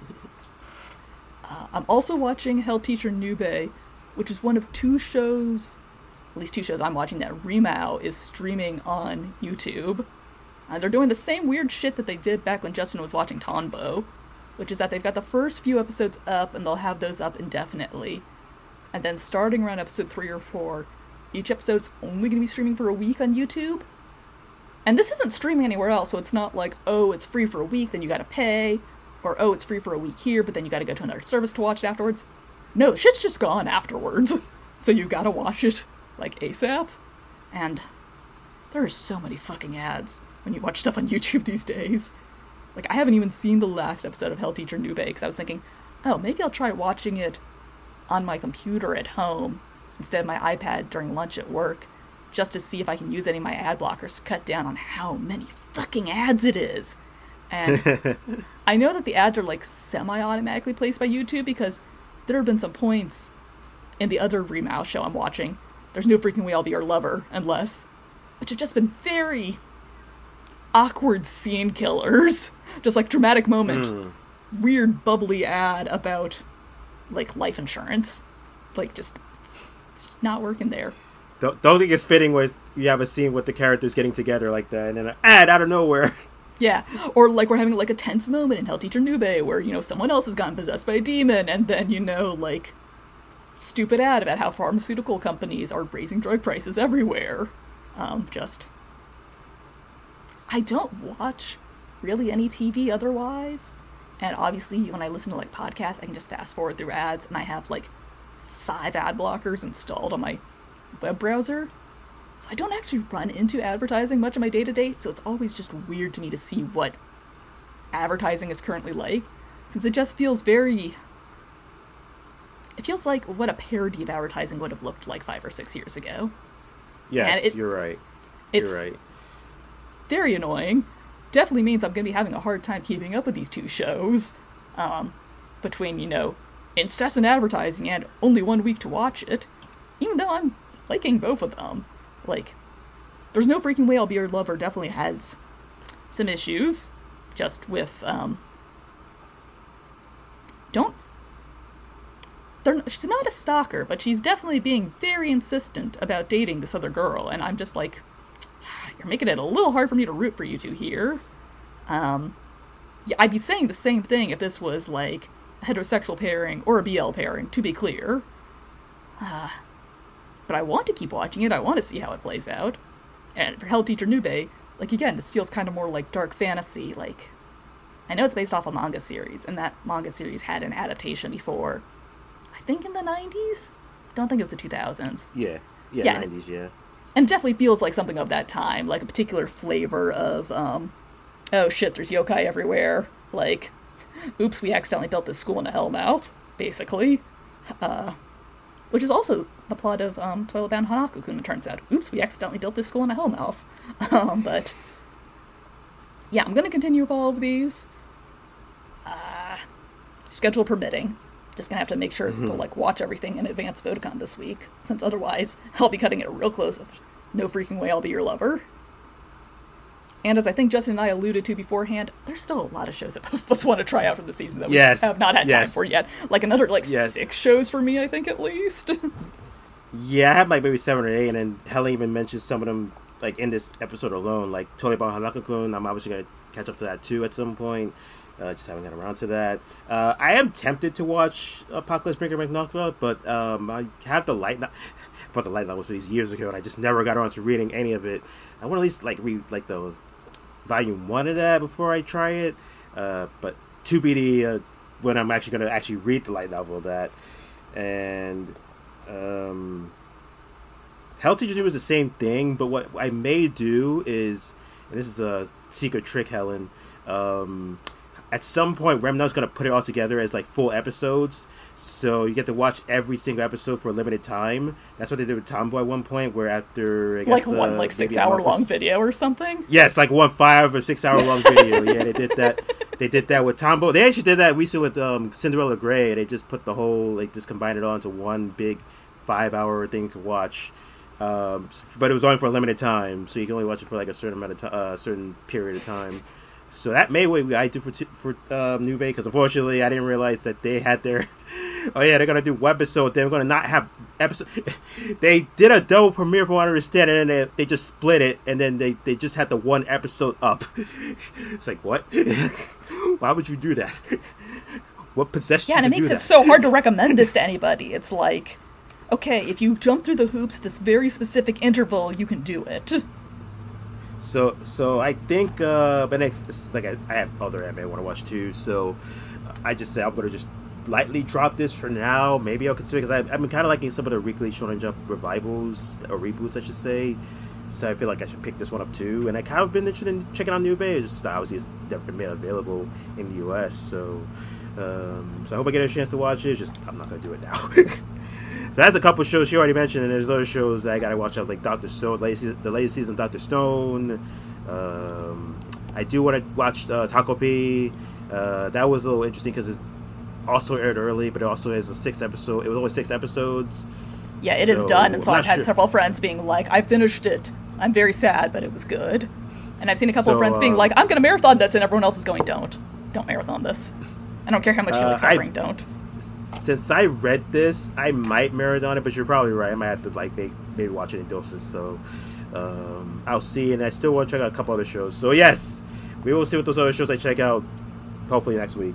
uh, I'm also watching Hell Teacher Nube, which is one of two shows, at least two shows I'm watching, that Rimao is streaming on YouTube. And they're doing the same weird shit that they did back when Justin was watching Tonbo, which is that they've got the first few episodes up, and they'll have those up indefinitely. And then starting around episode three or four, each episode's only going to be streaming for a week on YouTube. And this isn't streaming anywhere else, so it's not like, oh, it's free for a week, then you gotta pay, or oh, it's free for a week here, but then you gotta go to another service to watch it afterwards. No, shit's just gone afterwards. So you gotta watch it, like, ASAP. And there are so many fucking ads when you watch stuff on YouTube these days. Like, I haven't even seen the last episode of Hell Teacher Nube, because I was thinking, oh, maybe I'll try watching it on my computer at home instead of my iPad during lunch at work, just to see if I can use any of my ad blockers to cut down on how many fucking ads it is. And I know that the ads are, like, semi-automatically placed by YouTube, because there have been some points in the other Rimao show I'm watching, There's No Freaking Way I'll Be Your Lover, and less, which have just been very awkward scene killers. Just, like, dramatic moment, mm. weird bubbly ad about, like, life insurance. Like, just, it's just not working there. Don't, don't think it's fitting with you have a scene with the characters getting together like that, and then an ad out of nowhere. Yeah, or like we're having like a tense moment in Hell Teacher Nube where, you know, someone else has gotten possessed by a demon, and then, you know, like, stupid ad about how pharmaceutical companies are raising drug prices everywhere. Um, just... I don't watch really any T V otherwise, and obviously when I listen to, like, podcasts, I can just fast forward through ads, and I have, like, five ad blockers installed on my web browser, so I don't actually run into advertising much in my day-to-day, so it's always just weird to me to see what advertising is currently like, since it just feels very... It feels like what a parody of advertising would have looked like five or six years ago. Yes, it, you're right. You're it's right. very annoying. Definitely means I'm going to be having a hard time keeping up with these two shows. Um, between, you know, incessant advertising and only one week to watch it. Even though I'm liking both of them. Like, There's No Freaking Way I'll Be Your Lover definitely has some issues, just with, um, don't, they're, she's not a stalker, but she's definitely being very insistent about dating this other girl, and I'm just like, you're making it a little hard for me to root for you two here. Um, yeah, I'd be saying the same thing if this was, like, a heterosexual pairing or a B L pairing, to be clear. Uh, but I want to keep watching it, I want to see how it plays out. And for Hell Teacher Nube, like, again, this feels kind of more like dark fantasy, like, I know it's based off a manga series, and that manga series had an adaptation before, I think in the nineties? Don't think it was the two thousands. Yeah, yeah, Yeah. nineties, yeah. And it definitely feels like something of that time, like a particular flavor of, um, oh shit, there's yokai everywhere, like, oops, we accidentally built this school in a hellmouth, basically. Uh, which is also the plot of um, Toilet Bound Hanako-kun, it turns out. Oops, we accidentally built this school in a hellmouth. um, but, yeah, I'm going to continue with all of these. Uh, schedule permitting. Just going to have to make sure mm-hmm. to, like, watch everything in advance of Otakon this week, since otherwise I'll be cutting it real close of no freaking way I'll be your lover. And as I think Justin and I alluded to beforehand, there's still a lot of shows that both of us want to try out from the season that we yes. just have not had yes. time for yet. Like another, like, yes. six shows for me, I think, at least. Yeah, I have like maybe seven or eight, and then Helen even mentioned some of them, like, in this episode alone. Like, Toilet Bound Hanako-kun, I'm obviously going to catch up to that, too, at some point. Uh, just haven't gotten around to that. Uh, I am tempted to watch Apocalypse Breaker McNocta, but um, I have the light novel. I bought the light novels for these years ago, and I just never got around to reading any of it. I want to at least, like, read, like, the volume one of that before I try it. Uh, but to be the, uh, when I'm actually going to actually read the light novel of that. And um, Hell Teacher two is the same thing, but what I may do is, and this is a secret trick, Helen, um, at some point Remno's going to put it all together as like full episodes, so you get to watch every single episode for a limited time. That's what they did with Tomboy at one point, where after I like guess, one uh, like six hour long or... video or something. Yes, like one five or six hour long video. Yeah, they did that. They did that with Tomboy. They actually did that recently with um, Cinderella Grey. They just put the whole, like, just combined it all into one big five hour thing to watch. Um, but it was only for a limited time, so you can only watch it for like a certain amount of time, uh, certain period of time. So that may what I do for t- for um, Nube, because unfortunately I didn't realize that they had their oh yeah they're gonna do webisode. They're gonna not have episode. They did a double premiere from what I understand, and then they, they just split it, and then they, they just had the one episode up. It's like, what? Why would you do that? What possessed yeah, you to and it do makes that? it so hard to recommend this to anybody. It's like, okay, if you jump through the hoops this very specific interval, you can do it. So, so I think, uh, but next, it's like I, I have other anime I want to watch too. So, uh, I just say I'm gonna just lightly drop this for now. Maybe I'll consider, because I've been kind of liking some of the weekly Shonen Jump revivals or reboots, I should say. So I feel like I should pick this one up too. And I kind of been interested in checking out Nube. It's just obviously it's never been made available in the U S. So, um, so I hope I get a chance to watch it. Just I'm not gonna do it now. So that's a couple shows she already mentioned, and there's other shows that I gotta watch out, like Doctor Stone, the latest season of Doctor Stone. Um, I do want to watch uh, Takopi. Uh, that was a little interesting because it also aired early, but it also has a six episode. It was only six episodes. Yeah, it so, is done, and so I've had sure. several friends being like, "I finished it. I'm very sad, but it was good." And I've seen a couple so, of friends being uh, like, "I'm gonna marathon this," and everyone else is going, "Don't, don't marathon this. I don't care how much you Uh, like suffering. I- Don't." Since I read this, I might marathon it, but you're probably right. I might have to like maybe, maybe watch it in doses. So um, I'll see, and I still want to check out a couple other shows. So yes, we will see what those other shows I check out. Hopefully next week.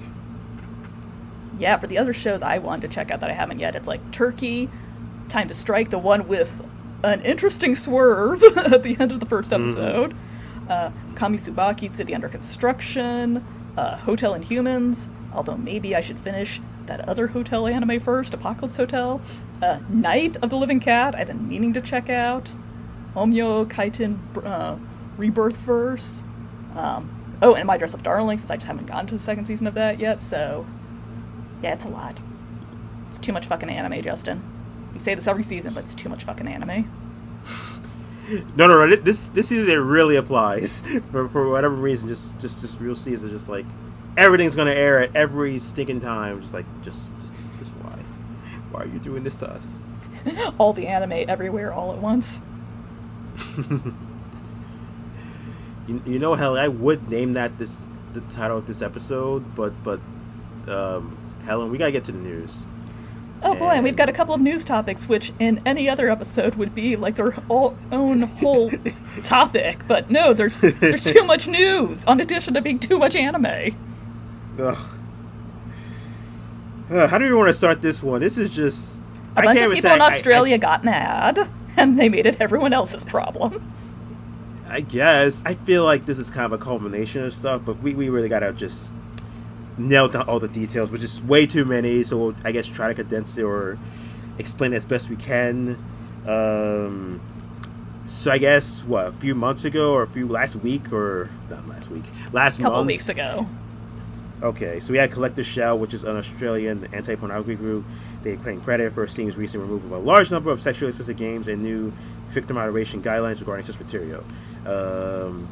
Yeah, for the other shows I wanted to check out that I haven't yet, it's like Turkey, Time to Strike, the one with an interesting swerve at the end of the first episode. Mm-hmm. Uh, Kamisubaki, City Under Construction, uh, Hotel Inhumans, although maybe I should finish that other hotel anime first, Apocalypse Hotel. Uh, Night of the Living Cat, I've been meaning to check out. Omyo Kaiten uh, Rebirth Verse. Um, oh, and My Dress Up Darling, since I just haven't gotten to the second season of that yet, so... Yeah, it's a lot. It's too much fucking anime, Justin. We say this every season, but it's too much fucking anime. No, no, no. This this season it really applies for for whatever reason. Just just just real season. Just like everything's gonna air at every stinking time. Just like just just just why? Why are you doing this to us? All the anime everywhere, all at once. You, you know, hell, I would name that this the title of this episode, but but um, Helen, we gotta get to the news. Oh boy, and we've got a And couple of news topics, which in any other episode would be like their all, own whole topic. But no, there's there's too much news, in addition to being too much anime. ugh. Uh, how do we want to start this one? This is just A I bunch can't of even people say in I, Australia got mad, and they made it everyone else's problem. I, I guess I feel like this is kind of a culmination of stuff, but we, we really gotta just nail down all the details, which is way too many. So we'll, I guess, try to condense it or explain it as best we can. Um, so I guess what, a few months ago or a few last week or not last week, last A couple month. weeks ago. Okay, so we had Collective Shell, which is an Australian anti-pornography group. They claim credit for Steam's recent removal of a large number of sexually explicit games and new victim moderation guidelines regarding such material. Um,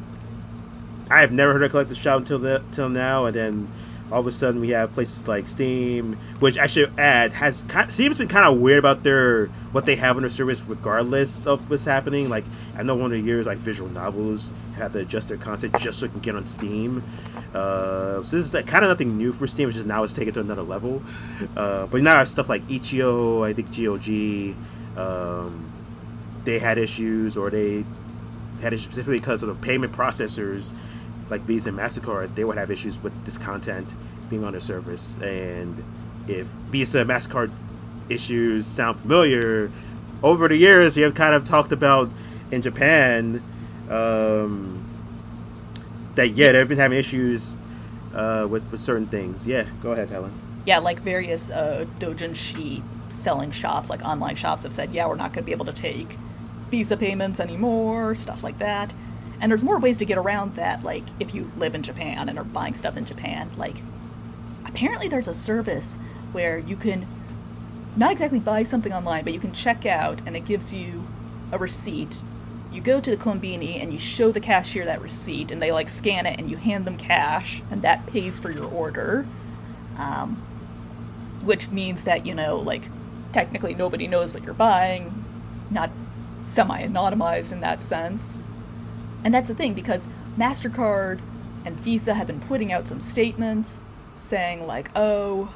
I have never heard of Collective Shell until the, till now, and then all of a sudden we have places like Steam, which I should add has seems been kind of weird about their what they have on their service, regardless of what's happening. Like I know one of the years like visual novels have to adjust their content just so it can get on Steam. Uh, so this is like kind of nothing new for Steam, which is now it's taken to another level. Uh, but now I have stuff like Itch.io, I think G O G. Um, they had issues, or they had issues specifically because of the payment processors like Visa and MasterCard. They would have issues with this content being on their service. And if Visa and MasterCard issues sound familiar, over the years we have kind of talked about in Japan um, that, yeah, they've been having issues uh, with, with certain things. Yeah, go ahead, Helen. Yeah, like various uh, doujinshi selling shops, like online shops, have said, yeah, we're not going to be able to take Visa payments anymore, stuff like that. And there's more ways to get around that, like if you live in Japan and are buying stuff in Japan. Like, apparently there's a service where you can not exactly buy something online, but you can check out and it gives you a receipt. You go to the konbini and you show the cashier that receipt, and they like scan it and you hand them cash, and that pays for your order. Um, which means that, you know, like, technically nobody knows what you're buying, not semi-anonymized in that sense. And that's the thing, because MasterCard and Visa have been putting out some statements saying, like, oh,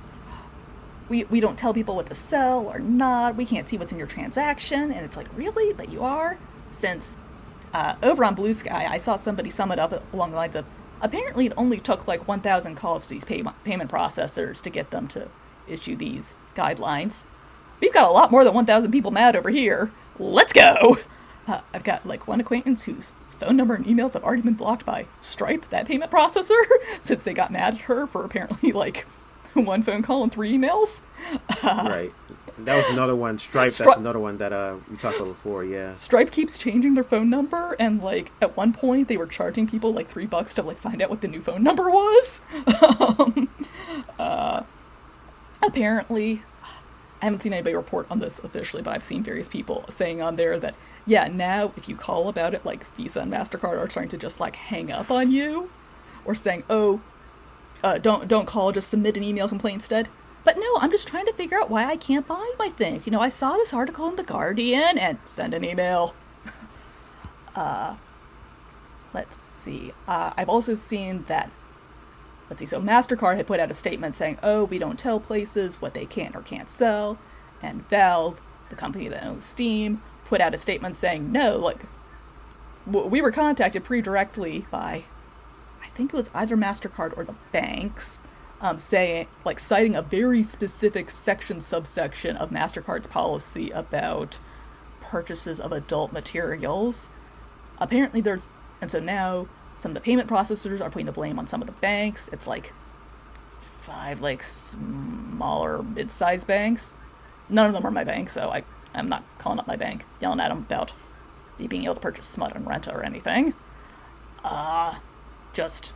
we, we don't tell people what to sell or not, we can't see what's in your transaction, and it's like, really? But you are? Since uh, over on Blue Sky, I saw somebody sum it up along the lines of, apparently it only took like one thousand calls to these pay- payment processors to get them to issue these guidelines. We've got a lot more than one thousand people mad over here. Let's go! Uh, I've got like one acquaintance whose phone number and emails have already been blocked by Stripe, that payment processor, since they got mad at her for apparently like one phone call and three emails. Uh, Right. That was another one. Stripe, Stri- that's another one that uh, we talked about before, yeah. Stripe keeps changing their phone number, and like at one point they were charging people like three bucks to like find out what the new phone number was. um, uh, apparently, I haven't seen anybody report on this officially, but I've seen various people saying on there that, yeah, now if you call about it, like Visa and MasterCard are trying to just like hang up on you, or saying, oh, uh, don't don't call, just submit an email complaint instead. But no, I'm just trying to figure out why I can't buy my things. You know, I saw this article in The Guardian, and send an email. uh, let's see. Uh, I've also seen that, let's see, so MasterCard had put out a statement saying, oh, we don't tell places what they can or can't sell. And Valve, the company that owns Steam, put out a statement saying, no, like, w- we were contacted pretty directly by, I think it was either MasterCard or the banks, Um, saying, like, citing a very specific section, subsection of MasterCard's policy about purchases of adult materials. Apparently there's, and so now some of the payment processors are putting the blame on some of the banks. It's like five, like, smaller, mid-sized banks. None of them are my bank, so I, I'm not calling up my bank, yelling at them about me being able to purchase smut and rent or anything. Uh, just...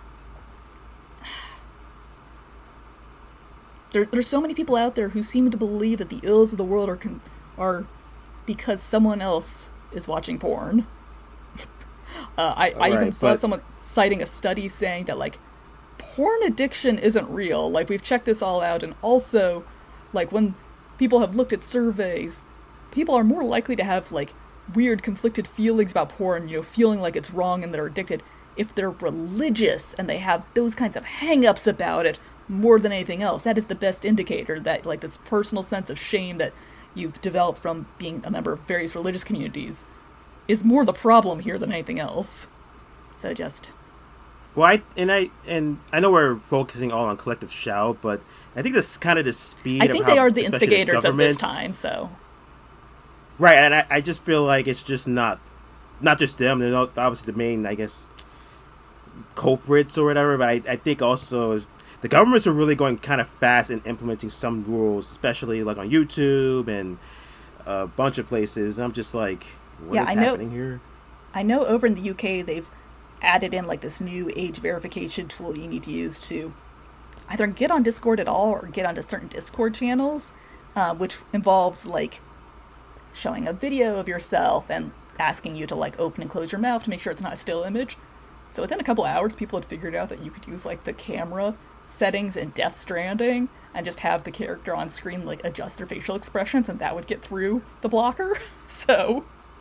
There, there's so many people out there who seem to believe that the ills of the world are con- are because someone else is watching porn. uh, I, I Right, even saw but- someone citing a study saying that, like, porn addiction isn't real. Like, we've checked this all out, and also, like, when people have looked at surveys, people are more likely to have, like, weird conflicted feelings about porn, you know, feeling like it's wrong and they're addicted, if they're religious and they have those kinds of hang-ups about it more than anything else, that is the best indicator that, like, this personal sense of shame that you've developed from being a member of various religious communities is more the problem here than anything else. So just... Well, I and I and I know we're focusing all on collective shout, but I think this kind of the speed. I think of how, they are the especially instigators the of this time, so... Right, and I, I just feel like it's just not, not just them. They're not, obviously the main, I guess, culprits or whatever. But I, I think also is the governments are really going kind of fast in implementing some rules, especially like on YouTube and a bunch of places. I'm just like, what yeah, is I happening know, here? I know over in the U K they've added in like this new age verification tool you need to use to either get on Discord at all or get onto certain Discord channels, uh, which involves like showing a video of yourself and asking you to like open and close your mouth to make sure it's not a still image. So within a couple hours, people had figured out that you could use like the camera settings in Death Stranding and just have the character on screen like adjust their facial expressions, and that would get through the blocker. So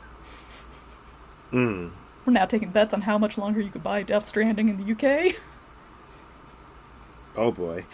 mm. we're now taking bets on how much longer you could buy Death Stranding in the U K. Oh boy.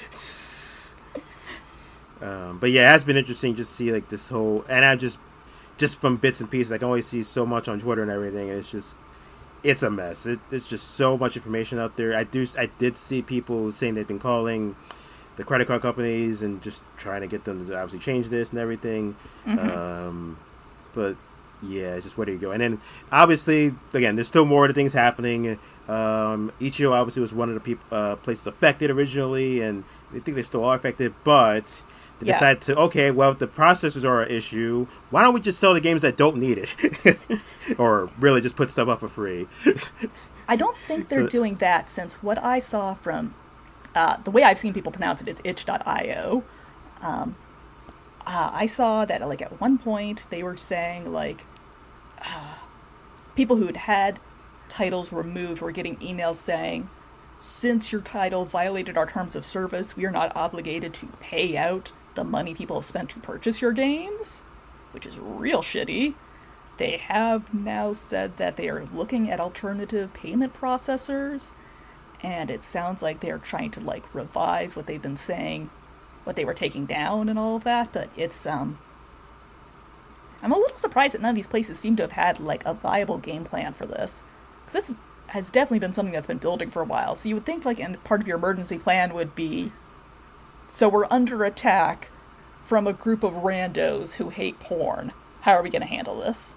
um, but yeah, it has been interesting just to see like this whole, and I just just from bits and pieces, I can always see so much on Twitter and everything, and it's just, it's a mess. It, it's just so much information out there. I do, I did see people saying they've been calling the credit card companies and just trying to get them to obviously change this and everything. Mm-hmm. Um, but yeah, it's just where do you go? And then obviously, again, there's still more of the things happening. Um, Ichio obviously was one of the people, uh, places affected originally, and they think they still are affected, but they yeah. decided to, okay, well, if the processors are an issue, why don't we just sell the games that don't need it? Or really just put stuff up for free. I don't think they're So- doing that, since what I saw from uh, the way I've seen people pronounce it is itch dot io. Um, uh, I saw that like at one point they were saying like uh, people who had had titles removed were getting emails saying, since your title violated our terms of service, we are not obligated to pay out the money people have spent to purchase your games, which is real shitty. They have now said that they are looking at alternative payment processors, and it sounds like they are trying to like revise what they've been saying, what they were taking down and all of that, but it's um I'm a little surprised that none of these places seem to have had like a viable game plan for this, because this is, has definitely been something that's been building for a while. So you would think like and part of your emergency plan would be, so we're under attack from a group of randos who hate porn. How are we going to handle this?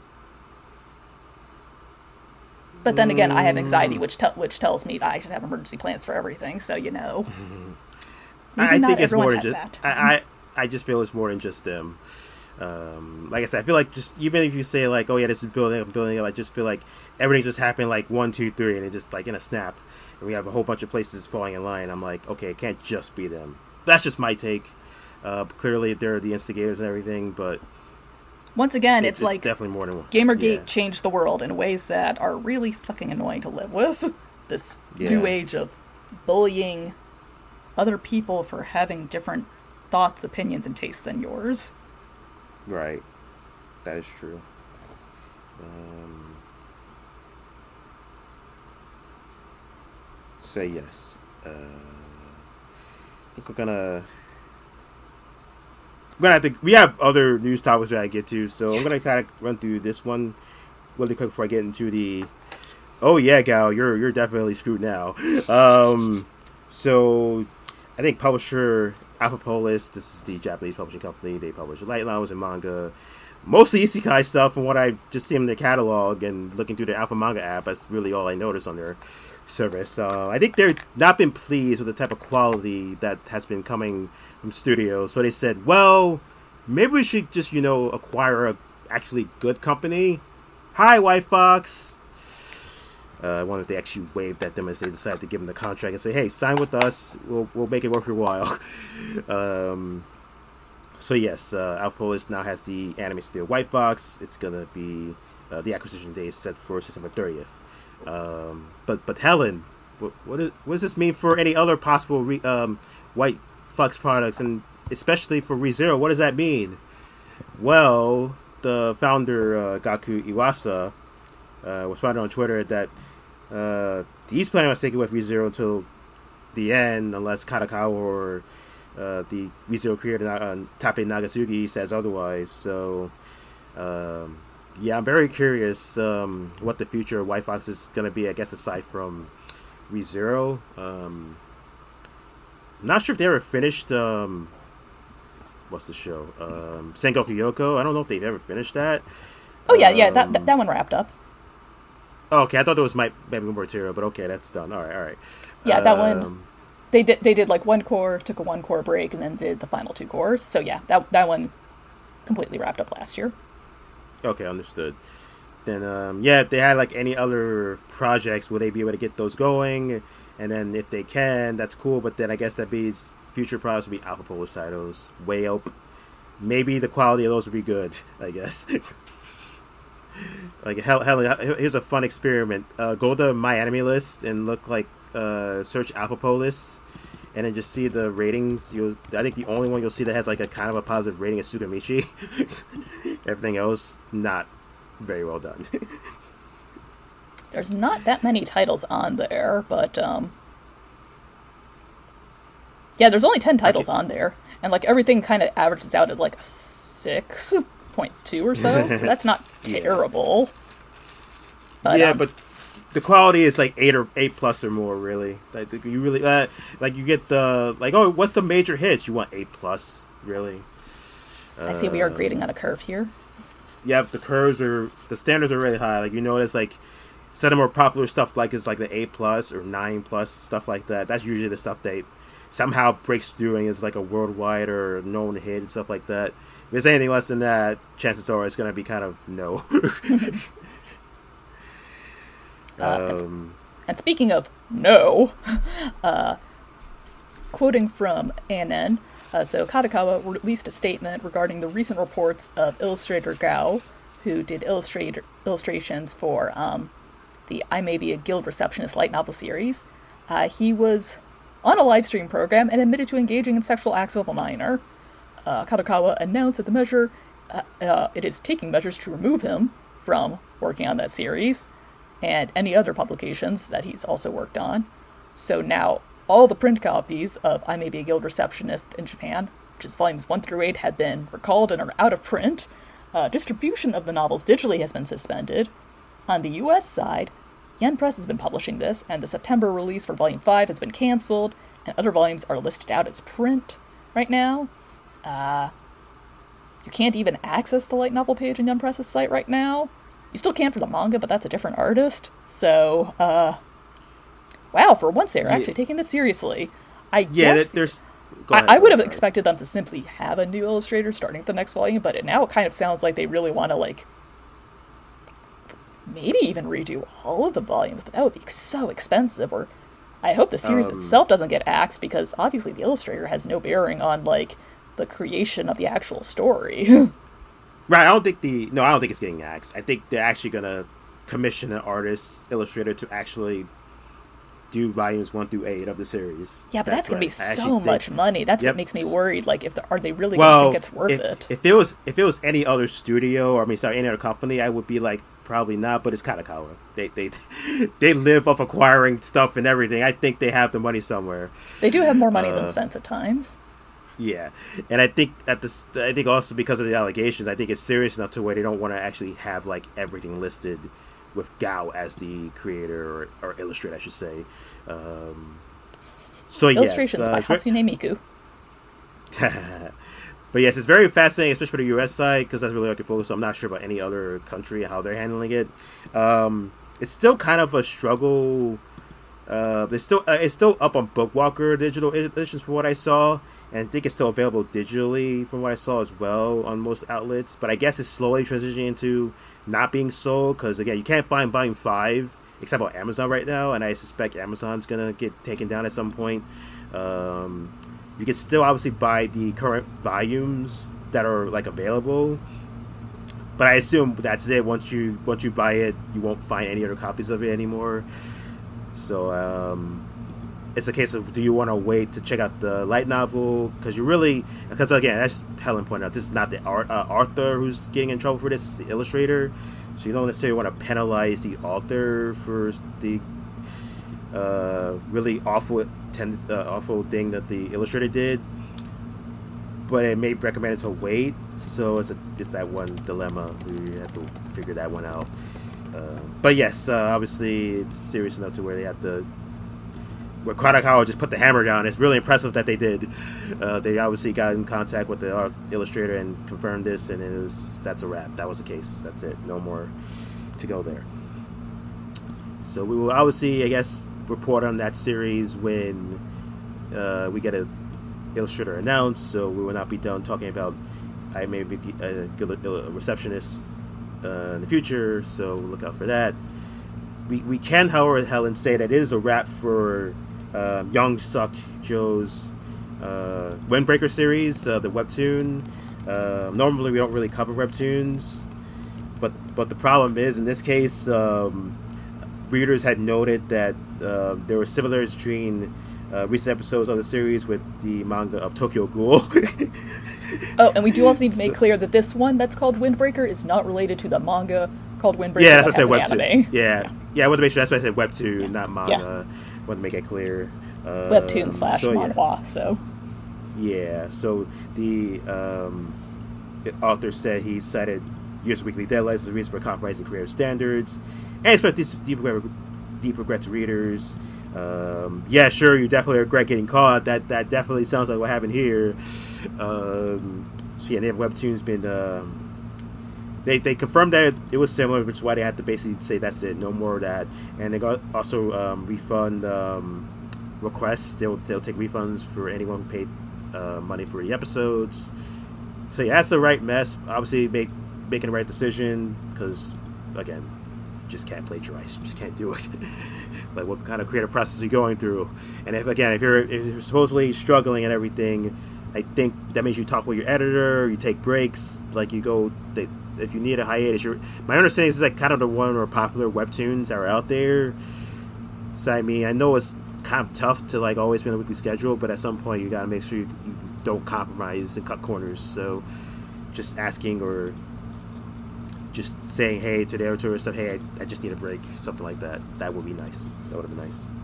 But then again, I have anxiety, which te- which tells me I should have emergency plans for everything. So you know, maybe I not think it's everyone more than has just. that. I, I I just feel it's more than just them. Um, like I said, I feel like just even if you say like, oh yeah, this is building up, building up, I just feel like everything just happened like one, two, three, and it just like in a snap, and we have a whole bunch of places falling in line. I'm like, okay, it can't just be them. That's just my take. Uh, clearly, they're the instigators and everything, but Once again, it- it's, like definitely more than one. Gamergate Yeah. changed the world in ways that are really fucking annoying to live with. This Yeah. new age of bullying other people for having different thoughts, opinions, and tastes than yours. Right. That is true. Um, say yes. Uh, I think we're gonna. We're gonna have to. We have other news topics we gotta get to, so I'm gonna kind of run through this one really quick before I get into the. Oh yeah, Gal, you're you're definitely screwed now. Um, so I think publisher Alpha Polis, this is the Japanese publishing company. They publish light novels and manga, mostly isekai stuff. From what I've just seen in their catalog and looking through the Alpha Manga app, that's really all I noticed on their service. Uh, I think they're not been pleased with the type of quality that has been coming from studios. So they said, well, maybe we should just, you know, acquire a actually good company. Hi, White Fox. Uh, I wonder if they actually waved at them as they decided to give them the contract and say, hey, sign with us. We'll we'll make it worth your while. um, so, yes, uh, Alpha Polis now has the anime studio White Fox. It's going to be, uh, the acquisition date is set for September thirtieth. Um, but, but Helen, what, what, is, what does this mean for any other possible re, um, White Fox products, and especially for ReZero? What does that mean? Well, the founder uh, Gaku Iwasa uh, was found on Twitter that uh, he's planning on sticking with ReZero until the end, unless Kadokawa or uh, the ReZero creator uh, Tape Nagasugi says otherwise. So, um, yeah, I'm very curious um, what the future of White Fox is going to be, I guess, aside from ReZero. Um, I'm not sure if they ever finished, um, what's the show? Um, Sengoku Yoko. I don't know if they've ever finished that. Oh, yeah, yeah, that, Um, that that one wrapped up. Oh, okay, I thought there was my maybe more material, but okay, that's done. All right, all right. Yeah, that one, Um, they did they did like one core, took a one core break, and then did the final two cores. So yeah, that that one completely wrapped up last year. Okay, understood. Then, um, yeah, if they had like any other projects, will they be able to get those going? And then if they can, that's cool. But then I guess that means future projects will be Alpha Polar Cytos, way up. Maybe the quality of those will be good, I guess. Like, hell, hell, here's a fun experiment. Uh, go to My Anime List and look like, uh, search Alpha Polis, and then just see the ratings. You'll, I think the only one you'll see that has like a kind of a positive rating is Sugamichi. Everything else, not very well done. There's not that many titles on there, but um, yeah, there's only ten titles Okay. on there, and like everything kind of averages out at like a six point two or so. So that's not Yeah. terrible. But, yeah, um, but the quality is like eight or eight plus or more. Really, like you really uh, like you get the like oh, what's the major hits? You want eight plus, really? I see we are Um, grading on a curve here. Yeah, the curves are the standards are really high. Like you notice, like some of the more popular stuff like is like the eight plus or nine plus stuff like that. That's usually the stuff that somehow breaks through and is like a worldwide or known hit and stuff like that. If it's anything less than that, chances are it's gonna be kind of no. Uh, and, um, and speaking of no, quoting from A N N, uh, so Kadokawa released a statement regarding the recent reports of illustrator Gao, who did illustrator illustrations for um, the I May Be a Guild Receptionist light novel series. Uh, he was on a live stream program and admitted to engaging in sexual acts of a minor. Uh, Kadokawa announced that the measure uh, uh, it is taking measures to remove him from working on that series and any other publications that he's also worked on. So now all the print copies of I May Be a Guild Receptionist in Japan, which is volumes one through eight, have been recalled and are out of print. Uh, distribution of the novels digitally has been suspended. On the U S side, Yen Press has been publishing this, and the September release for Volume five has been cancelled, and other volumes are listed out as print right now. Uh, you can't even access the light novel page on Yen Press's site right now. You still can for the manga, but that's a different artist. So, uh, wow, for once they're Yeah. actually taking this seriously. I yeah, guess that, there's. Go ahead, I, I go would have ahead, sorry. expected them to simply have a new illustrator starting at the next volume, but it now it kind of sounds like they really want to, like, maybe even redo all of the volumes, but that would be so expensive. Or I hope the series Um, itself doesn't get axed, because obviously the illustrator has no bearing on, like, the creation of the actual story. Right, I don't think the no, I don't think it's getting axed. I think they're actually gonna commission an artist illustrator to actually do volumes one through eight of the series. Yeah, but that's, gonna what be I actually so think. much money. That's Yep. what makes me worried. Like, if the, are they really gonna Well, think it's worth if, it? if it was if it was any other studio or I mean sorry any other company, I would be like probably not. But it's Kadokawa. They they they live off acquiring stuff and everything. I think they have the money somewhere. They do have more money uh, than sense at times. Yeah, and I think at this, I think also because of the allegations, I think it's serious enough to where they don't want to actually have like everything listed with Gao as the creator or, or illustrator, I should say. Um, so Illustrations yes, uh, by it's very- Hatsune Miku. but yes, it's very fascinating, especially for the U S side, because that's really what I can focus on. I'm not sure about any other country and how they're handling it. Um, it's still kind of a struggle. Uh, it's still uh, it's still up on Bookwalker digital editions from what I saw, and I think it's still available digitally from what I saw as well on most outlets. But I guess it's slowly transitioning into not being sold because again, you can't find Volume Five except on Amazon right now, and I suspect Amazon's gonna get taken down at some point. Um, you can still obviously buy the current volumes that are like available, but I assume that's it. Once you once you buy it, you won't find any other copies of it anymore. So um, it's a case of, do you want to wait to check out the light novel? Because you really, because again, as Helen pointed out, this is not the art, uh, author who's getting in trouble for this, it's the illustrator. So you don't necessarily want to penalize the author for the uh, really awful, tend, uh, awful thing that the illustrator did. But it may be recommended to wait. So it's, a, it's that one dilemma. We have to figure that one out. Uh, but yes, uh, obviously it's serious enough to where they have to, where Kadokawa just put the hammer down. It's really impressive that they did. Uh, they obviously got in contact with the art illustrator and confirmed this, and it was that's a wrap. That was the case. That's it. No more to go there. So we will obviously, I guess, report on that series when uh, we get a illustrator announced. So we will not be done talking about I may be a good a receptionist uh, in the future. So look out for that. We we can, however, Helen, say that it is a wrap for uh, Young Suk Jo's uh, Windbreaker series, uh, the webtoon. Uh, normally, we don't really cover webtoons, but but the problem is, in this case, um, readers had noted that uh, there were similarities between uh, recent episodes of the series with the manga of Tokyo Ghoul. Oh, and we do also need to make so, clear that this one that's called Windbreaker is not related to the manga called Windbreaker. Yeah, that's what I said, webtoon. Yeah. yeah, yeah. I wanted to make sure that's why I said webtoon, yeah. not manga. Yeah. I wanted to make it clear. Um, webtoon slash so, manhwa. Yeah. So. Yeah. So the um, the author said he cited years of weekly deadlines as a reason for compromising creative standards, and expect this deep regret, deep regret to readers. Um, yeah, sure, you definitely regret getting caught. That that definitely sounds like what happened here. Um, so yeah, Native Webtoon's been. Um, they they confirmed that it, it was similar, which is why they had to basically say that's it, no more of that. And they got also um, refund um, requests. They'll they'll take refunds for anyone who paid uh, money for the episodes. So yeah, that's the right mess. Obviously, make making the right decision because again, you just can't plagiarize. You just can't do it. Like, what kind of creative process are you going through? And if again, if you're, if you're supposedly struggling and everything, I think that means you talk with your editor, you take breaks, like you go. They, if you need a hiatus, you're, my understanding is like kind of the one or popular webtoons that are out there. So I mean, I know it's kind of tough to like always be on a weekly schedule, but at some point you gotta make sure you, you don't compromise and cut corners. So just asking or just saying hey to the editor or stuff, hey, I, I just need a break, something like that. That would be nice. That would have been nice.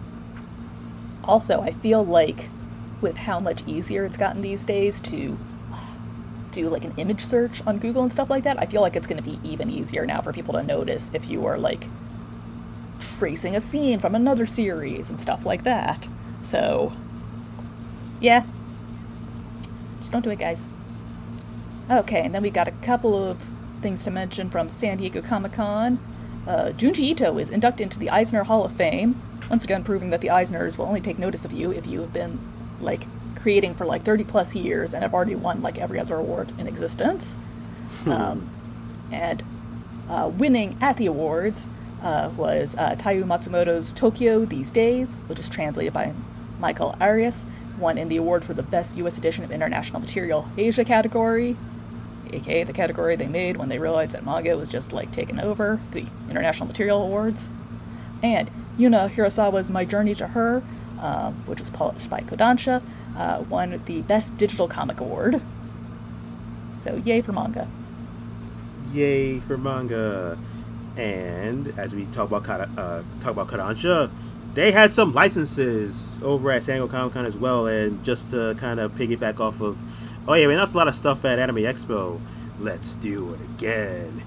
Also, I feel like with how much easier it's gotten these days to do like an image search on Google and stuff like that, I feel like it's going to be even easier now for people to notice if you are like tracing a scene from another series and stuff like that. So, yeah. Just don't do it, guys. Okay, and then we got a couple of things to mention from San Diego Comic-Con. Uh, Junji Ito is inducted into the Eisner Hall of Fame, once again proving that the Eisners will only take notice of you if you have been, like, creating for, like, thirty plus years and have already won, like, every other award in existence. um, and uh, winning at the awards uh, was uh, Taiyu Matsumoto's Tokyo These Days, which is translated by Michael Arias, won in the award for the Best U S Edition of International Material Asia category, aka the category they made when they realized that manga was just like taking over the International Material Awards. And Yuna Hirasawa's My Journey to Her, um, which was published by Kodansha, uh, won the Best Digital Comic Award. So yay for manga. Yay for manga. And as we talk about uh, talk about Kodansha, they had some licenses over at San Diego Comic-Con as well. And just to kind of piggyback off of, oh yeah, we announced a lot of stuff at Anime Expo. Let's do it again.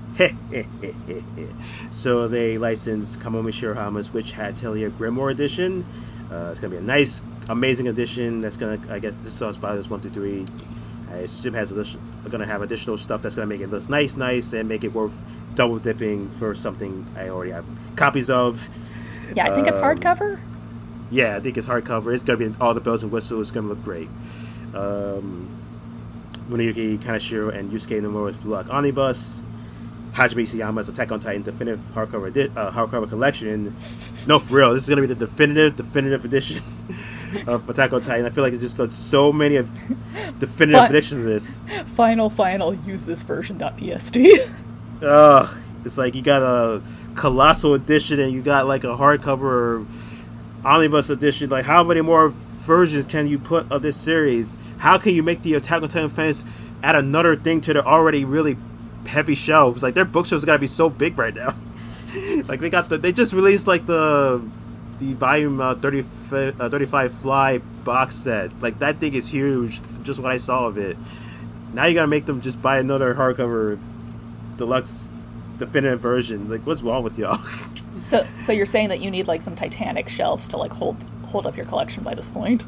So they licensed Kamomi Shirahama's Witch Hat Atelier Grimoire Edition. Uh, it's gonna be a nice, amazing edition. That's gonna, I guess, this is spoilers one through three. I assume has additional, gonna have additional stuff that's gonna make it look nice, nice, and make it worth double dipping for something I already have copies of. Yeah, I think um, it's hardcover. Yeah, I think it's hardcover. It's gonna be all the bells and whistles. It's gonna look great. Um, Muneyuki Kaneshiro and Yusuke Nomura's Blue Lock Omnibus. Hajime Isayama's Attack on Titan definitive hardcover edi- uh, hardcover collection. No, for real, this is gonna be the definitive, definitive edition of Attack on Titan. I feel like it's just uh, so many of definitive editions of this. Final, final, use this version.psd. Ugh, it's like you got a colossal edition and you got like a hardcover omnibus edition. Like, how many more versions can you put of this series? How can you make the Attack on Titan fans add another thing to their already really heavy shelves? Like, their bookshelves gotta be so big right now. Like, they got the they just released like the the volume uh, thirty, uh, thirty-five Fly box set. Like, that thing is huge. Just what I saw of it. Now you gotta make them just buy another hardcover deluxe definitive version. Like, what's wrong with y'all? So, so you're saying that you need like some Titanic shelves to like hold hold up your collection by this point?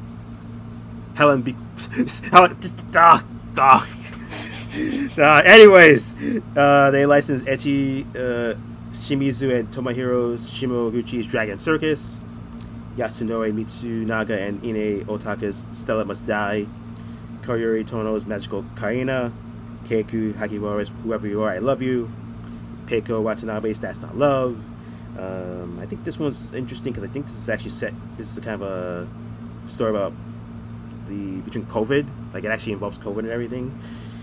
Helen be Helen. Ah, ah. Uh, anyways, uh, they licensed Echi uh, Shimizu and Tomohiro Shimoguchi's Dragon Circus, Yasunori Mitsunaga and Ine Otaka's Stella Must Die, Koyuri Tono's Magical Kaina, Keiku Hagiwara's Whoever You Are, I Love You, Peiko Watanabe's That's Not Love. Um, I think this one's interesting because I think this is actually set. This is kind of a story about the between COVID. Like, it actually involves COVID and everything.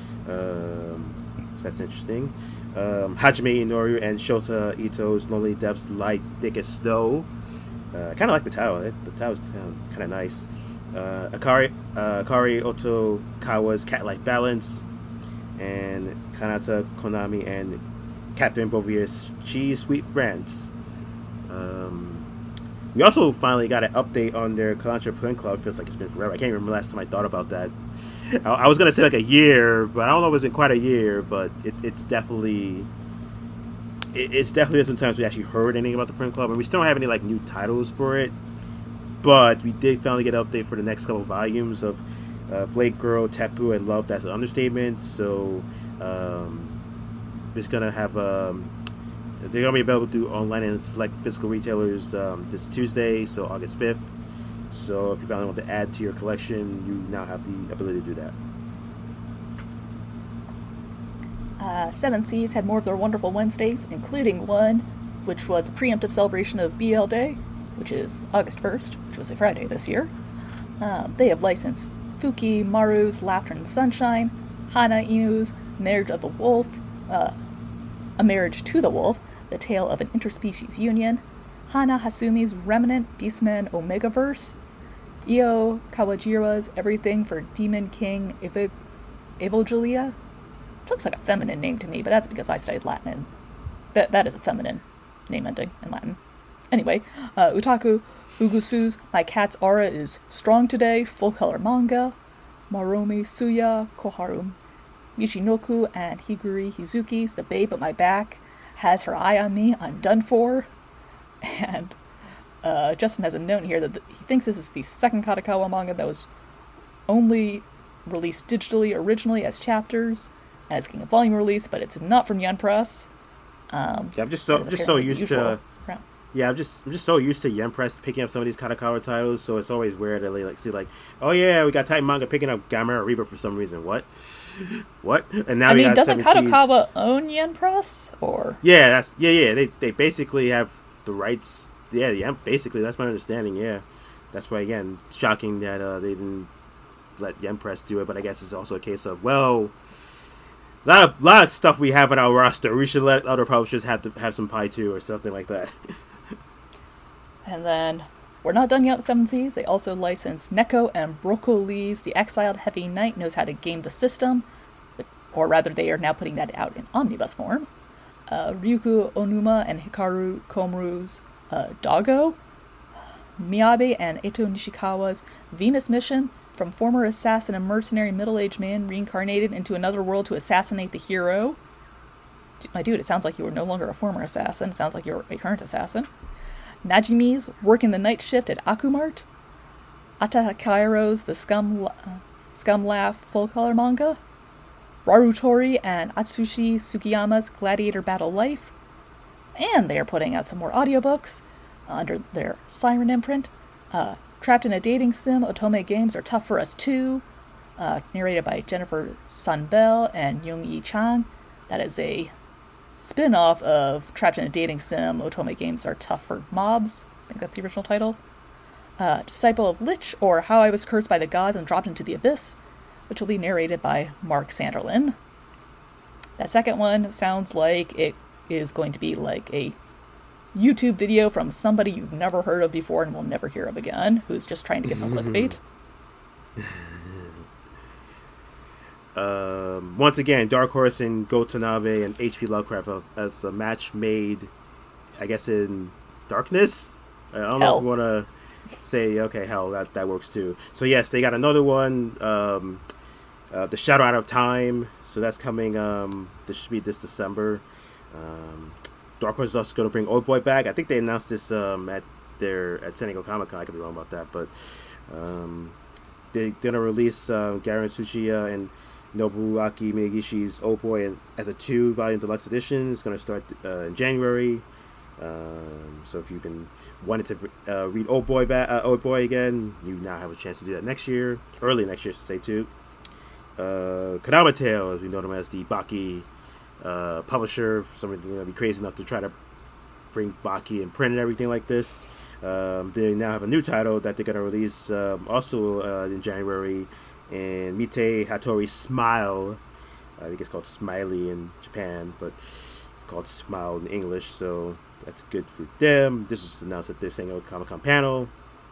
Um, that's interesting. Um, Hajime Inoue and Shota Ito's Lonely Depths Lie Thick as Snow. I uh, kind of like the title. The title's kind of nice. Uh, Akari uh, Akari Otokawa's Cat Life Balance, and Kanata Konami and Catherine Bouvier's Cheese Sweet Friends. Um, we also finally got an update on their Kalantra Print Club. It feels like it's been forever. I can't remember the last time I thought about that. I, I was gonna say like a year, but I don't know if it's been quite a year. But it, it's definitely it, it's definitely been some times we actually heard anything about the Print Club, and we still don't have any like new titles for it. But we did finally get an update for the next couple volumes of uh, Blade Girl, Tepu, and Love. That's an understatement. So um, it's gonna have. Um, They're going to be available through online and select physical retailers um, this Tuesday, so August fifth. So if you finally want to add to your collection, you now have the ability to do that. Uh, Seven Seas had more of their wonderful Wednesdays, including one which was a preemptive celebration of B L Day, which is August first, which was a Friday this year. Uh, they have licensed Fuki Maru's Laughter and Sunshine, Hana Inu's Marriage of the Wolf, uh, A Marriage to the Wolf, The Tale of an Interspecies Union, Hana Hasumi's Remnant Beastman Omegaverse, Io Kawajira's Everything for Demon King Ev- Evangelia. Which looks like a feminine name to me, but that's because I studied Latin, and that, that is a feminine name ending in Latin. Anyway, uh, Utaku Ugusu's My Cat's Aura is Strong Today, full color manga, Maromi Suya Koharu Michinoku and Higuri Hizuki's The Babe at My Back Has Her Eye on Me, I'm Done For. And uh, Justin has a note here that the, he thinks this is the second Katakawa manga that was only released digitally originally as chapters, and it's getting a volume release, but it's not from Yen Press. Um, yeah, I'm just so I'm just so used to. Yeah. Yeah, I'm just I'm just so used to Yen Press picking up some of these Katakawa titles, so it's always weird to like see like, oh yeah, we got Titan manga picking up Gamera Reaper for some reason. What? What? And now I we mean, got doesn't Seven Kadokawa Seas. own Yen Press? Or Yeah, that's yeah, yeah. They they basically have the rights. Yeah, yeah. Basically, that's my understanding. Yeah, that's why again, it's shocking that uh, they didn't let Yen Press do it. But I guess it's also a case of well, a lot of lot of stuff we have on our roster. We should let other publishers have to have some pie too, or something like that. And then, we're not done yet with Seven Seas. They also licensed Neko and Broko Lee's The Exiled Heavy Knight Knows How to Game the System. Or rather, they are now putting that out in omnibus form. Uh, Ryuku Onuma and Hikaru Komuru's uh, Doggo. Miyabe and Eto Nishikawa's Venus Mission, from former assassin and mercenary middle-aged man reincarnated into another world to assassinate the hero. My dude, it sounds like you were no longer a former assassin. It sounds like you're a current assassin. Najimi's Working the Night Shift at Akumart. Ata Kairo's The Scum, uh, Scum Laugh full-color manga. Rarutori and Atsushi Sugiyama's Gladiator Battle Life. And they are putting out some more audiobooks under their Siren imprint. Uh, Trapped in a Dating Sim, Otome Games Are Tough for Us Too. Uh, narrated by Jennifer Sunbell and Young-Yi Chang. That is a spin-off of Trapped in a Dating Sim, Otome Games Are Tough for Mobs. I think that's the original title. Uh, Disciple of Lich, or How I Was Cursed by the Gods and Dropped into the Abyss, which will be narrated by Mark Sanderlin. That second one sounds like it is going to be like a YouTube video from somebody you've never heard of before and will never hear of again, who's just trying to get some clickbait. Um, once again, Dark Horse and Go Tanabe and H P Lovecraft as a match made, I guess, in darkness. I don't know Hell. if you want to say, okay, hell, that, that works too. So, yes, they got another one, um, uh, The Shadow Out of Time. So, that's coming, um, this should be this December. Um, Dark Horse is also going to bring Old Boy back. I think they announced this um, at their at San Diego Comic Con. I could be wrong about that, but um, they're going to release uh, Garen Tsuchiya and Nobuaki Miyagishi's Old Boy as a two volume deluxe edition. It's going to start uh, in January. Um, so if you've been wanting to uh, read Old Boy back, uh, Old Boy again, you now have a chance to do that next year, early next year, to say too. Uh, Kodama Tale, as we know them as the Baki uh, publisher, for some reason they're going to be crazy enough to try to bring Baki in print and everything like this. Um, they now have a new title that they're going to release um, also uh, in January. And Mite Hattori Smile, I think it's called Smiley in Japan, but it's called Smile in English, so that's good for them. This was announced at their San Diego Comic Con panel.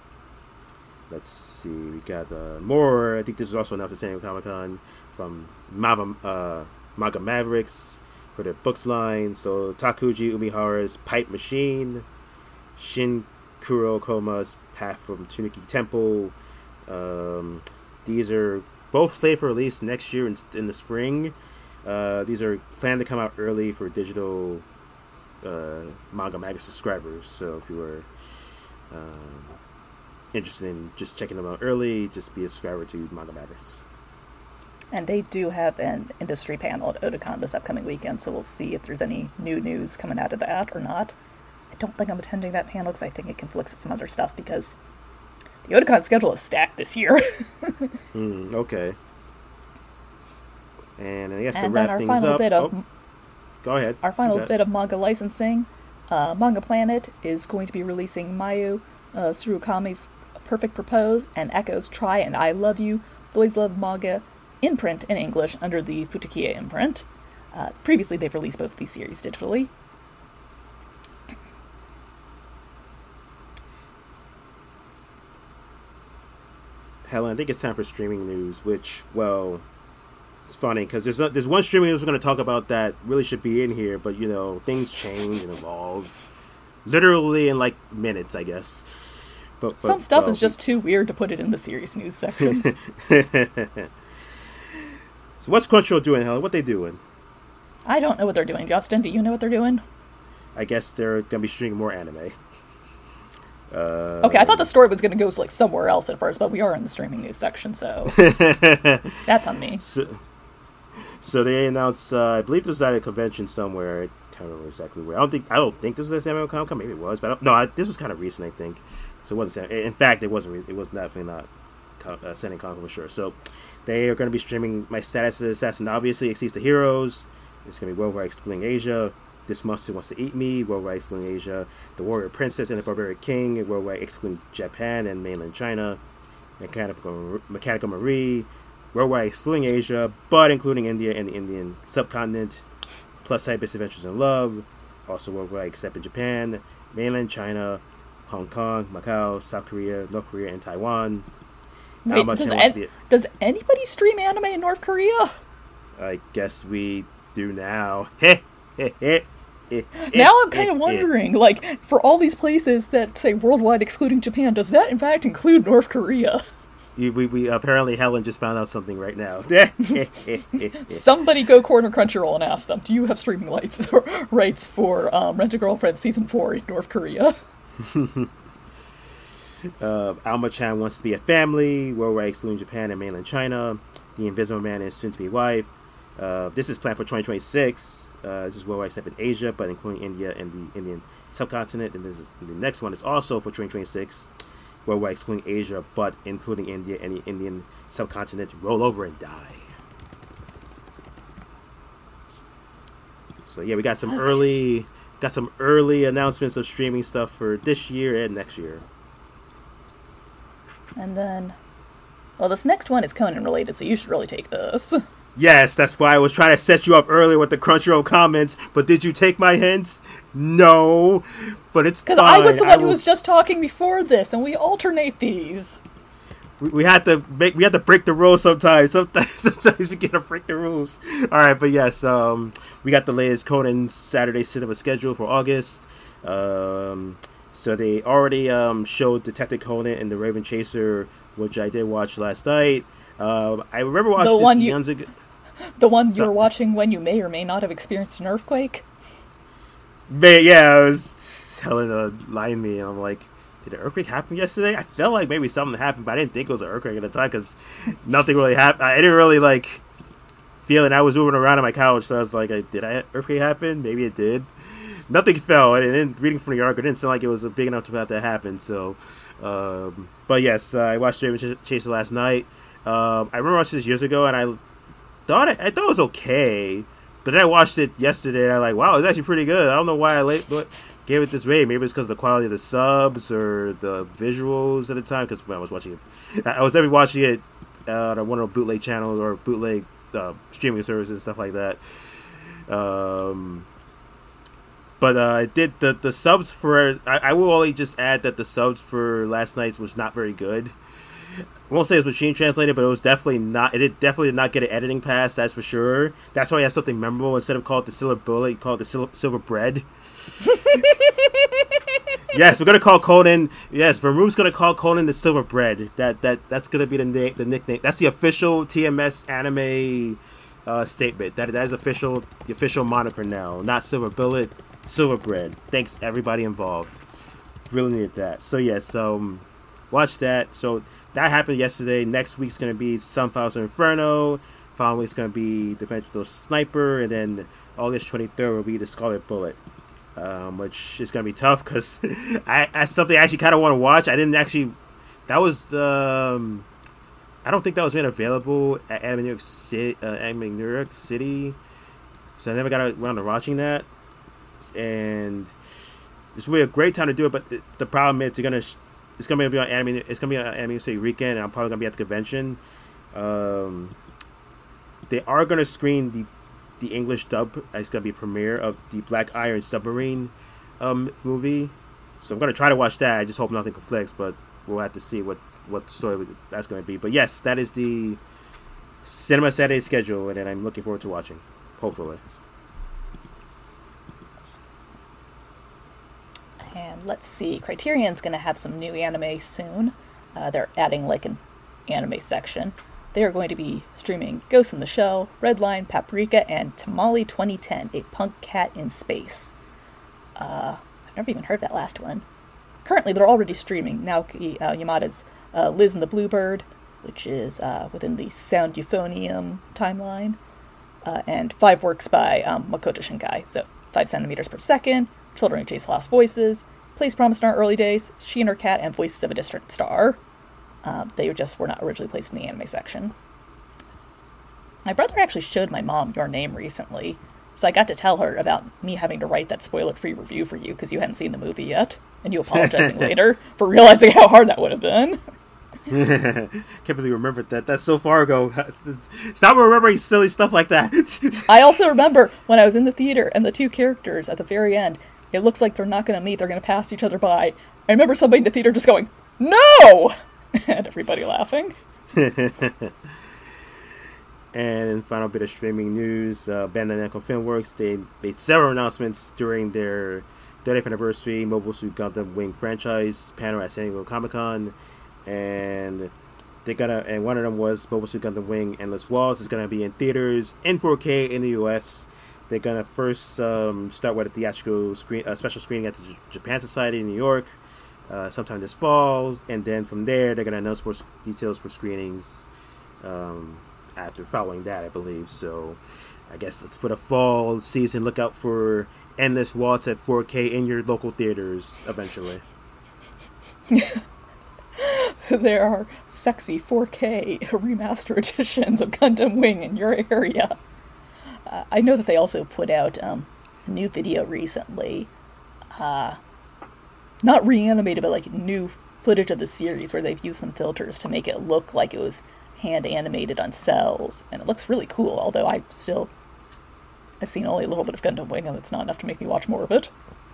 Let's see, we got uh, more. I think this was also announced at San Diego Comic Con from Mava, uh, Manga Mavericks for their books line. So Takuji Umihara's Pipe Machine, Shin Kurokoma's Path from Tuniki Temple. Um, These are both slated for release next year in, in the spring. Uh, these are planned to come out early for digital uh, Manga Mag subscribers. So if you were um, interested in just checking them out early, just be a subscriber to Manga Mavericks. And they do have an industry panel at Otakon this upcoming weekend, so we'll see if there's any new news coming out of that or not. I don't think I'm attending that panel because I think it conflicts with some other stuff because the Otakon schedule is stacked this year. mm, okay. And I guess and to wrap then our things final up, bit of oh, go ahead. Our final bit of manga licensing. Uh, Manga Planet is going to be releasing Mayu uh, Tsurukami's Perfect Propose and Echo's Try and I Love You Boys Love manga in print in English under the Futakiya imprint. Uh, previously, they've released both these series digitally. Helen, I think it's time for streaming news, which, well, it's funny because there's a, there's one streaming news we're going to talk about that really should be in here, but, you know, things change and evolve literally in, like, minutes, I guess. But, but Some stuff well, is just too weird to put it in the serious news sections. So what's Crunchyroll doing, Helen? What they doing? I don't know what they're doing. Justin, do you know what they're doing? I guess they're going to be streaming more anime. Uh, okay, I thought the story was going to go like somewhere else at first, but we are in the streaming news section, so that's on me. So, so they announced, uh, I believe this was at a convention somewhere. I can't remember exactly where. I don't think I don't think this was at San Diego Comic Con. Maybe it was, but I don't, no, I, this was kind of recent, I think. So it wasn't. In fact, it wasn't. It was definitely not uh, San Diego Comic Con for sure. So they are going to be streaming My Status as Assassin. Obviously, Exceeds the Heroes. It's going to be Worldwide Excluding Asia. This Monster Wants to Eat Me, Worldwide Excluding Asia. The Warrior Princess and the Barbaric King, Worldwide Excluding Japan and Mainland China. Mechanical, Mechanical Marie, Worldwide Excluding Asia, but including India and the Indian subcontinent. Plus Side Adventures in Love, also worldwide except in Japan, Mainland China, Hong Kong, Macau, South Korea, North Korea, and Taiwan. Wait, does, an- does anybody stream anime in North Korea? I guess we do now. Heh, heh, heh. Now I'm kind of wondering, like, for all these places that say worldwide excluding Japan, does that in fact include North Korea? We, we, we apparently Helen just found out something right now. Somebody go corner Crunchyroll and ask them, do you have streaming rights rights for um, Rent-A-Girlfriend Season four in North Korea? uh, Alma-chan Wants to Be a Family, worldwide excluding Japan and Mainland China. The Invisible Man and Soon-to-Be Wife. Uh, this is planned for twenty twenty-six. Uh, this is worldwide except in Asia, but including India and the Indian subcontinent. And this is, the next one is also for twenty twenty-six. Worldwide excluding Asia, but including India and the Indian subcontinent. Roll over and die. So yeah, we got some okay. early, got some early announcements of streaming stuff for this year and next year. And then, well, this next one is Conan related, so you should really take this. Yes, that's why I was trying to set you up earlier with the Crunchyroll comments. But did you take my hints? No, but it's Because I was fine. the I one who will. was just talking before this, and we alternate these. We, we had to make. We had to break the rules sometimes. Sometimes, sometimes we gotta break the rules. All right, but yes, um, we got the latest Conan Saturday cinema schedule for August. Um, so they already um showed Detective Conan and the Raven Chaser, which I did watch last night. Um, I remember The watching this one you, eons ago. the one you So, were watching when you may or may not have experienced an earthquake. but yeah, I was telling uh, lying to me, and I'm like, did an earthquake happen yesterday? I felt like maybe something happened, but I didn't think it was an earthquake at the time because nothing really happened. I didn't really like feel it. I was moving around on my couch, so I was like, did I earthquake happen? Maybe it did. Nothing fell, and then reading from the article, it didn't sound like it was big enough to have that happen. So, um, but yes, uh, I watched Raven Chaser last night. Um, I remember watching this years ago, and I thought it, I thought it was okay, but then I watched it yesterday, and I like, wow, it's actually pretty good. I don't know why I late, gave it this rating. Maybe it's because of the quality of the subs or the visuals at the time. Because when I was watching it, I was definitely watching it uh, on one of the bootleg channels or bootleg uh, streaming services and stuff like that. Um, but uh, I did the the subs for. I, I will only just add that the subs for last night's was not very good. I won't say it's machine translated, but it was definitely not. It did definitely did not get an editing pass. That's for sure. That's why you have something memorable. Instead of call it the silver bullet, you call it the sil- silver bread. Yes, we're gonna call Conan. Yes, Vermoom's gonna call Conan the silver bread. That that that's gonna be the na- the nickname. That's the official T M S anime uh, statement. That that is official. The official moniker now. Not silver bullet, silver bread. Thanks everybody involved. Really needed that. So yes, um, watch that. So. That happened yesterday. Next week's going to be Sunflower Inferno. Following week's going to be Defensive Sniper. And then August twenty-third will be The Scarlet Bullet. Um, which is going to be tough because I that's something I actually kind of want to watch. I didn't actually... That was... Um, I don't think that was made available at Anime New York City. Uh, Anime New York City. So I never got around to watching that. And this will be a great time to do it. But the, the problem is you're going to... It's gonna be on anime. It's gonna be on Anime City weekend, and I'm probably gonna be at the convention. Um, they are gonna screen the the English dub. It's gonna be a premiere of the Black Iron Submarine um, movie. So I'm gonna try to watch that. I just hope nothing conflicts, but we'll have to see what what the story that's gonna be. But yes, that is the Cinema Saturday schedule, and I'm looking forward to watching. Hopefully. And let's see, Criterion's going to have some new anime soon. Uh, they're adding like an anime section. They are going to be streaming Ghost in the Shell, Redline, Paprika, and Tamale twenty ten, a punk cat in space. Uh, I've never even heard that last one. Currently, they're already streaming Naoki uh, Yamada's uh, Liz and the Bluebird, which is uh, within the Sound Euphonium timeline, uh, and five works by um, Makoto Shinkai, so five centimeters per second, Children Who Chase Lost Voices, Place Promised in Our Early Days, She and Her Cat, and Voices of a Distant Star. Um, they just were not originally placed in the anime section. My brother actually showed my mom Your Name recently, so I got to tell her about me having to write that spoiler-free review for you because you hadn't seen the movie yet, and you apologizing later for realizing how hard that would have been. Can't believe you remembered that. That's so far ago. Stop remembering silly stuff like that. I also remember when I was in the theater and the two characters at the very end, it looks like they're not going to meet, they're going to pass each other by. I remember somebody in the theater just going, "No!" and everybody laughing. And final bit of streaming news, uh, Bandai Namco Filmworks, they made several announcements during their thirtieth anniversary Mobile Suit Gundam Wing franchise panel at San Diego Comic-Con. And they're gonna, and one of them was Mobile Suit Gundam Wing Endless Walls is gonna be in theaters in four K in the U S. They're gonna first um, start with a theatrical screen, a special screening at the J- Japan Society in New York, uh, sometime this fall, and then from there they're gonna announce more details for screenings um, after following that, I believe. So, I guess it's for the fall season. Look out for Endless Waltz at four K in your local theaters eventually. There are sexy four K remaster editions of Gundam Wing in your area. Uh, I know that they also put out um, a new video recently. Uh, not reanimated, but like new footage of the series where they've used some filters to make it look like it was hand animated on cells, and it looks really cool, although I still I've seen only a little bit of Gundam Wing, and it's not enough to make me watch more of it.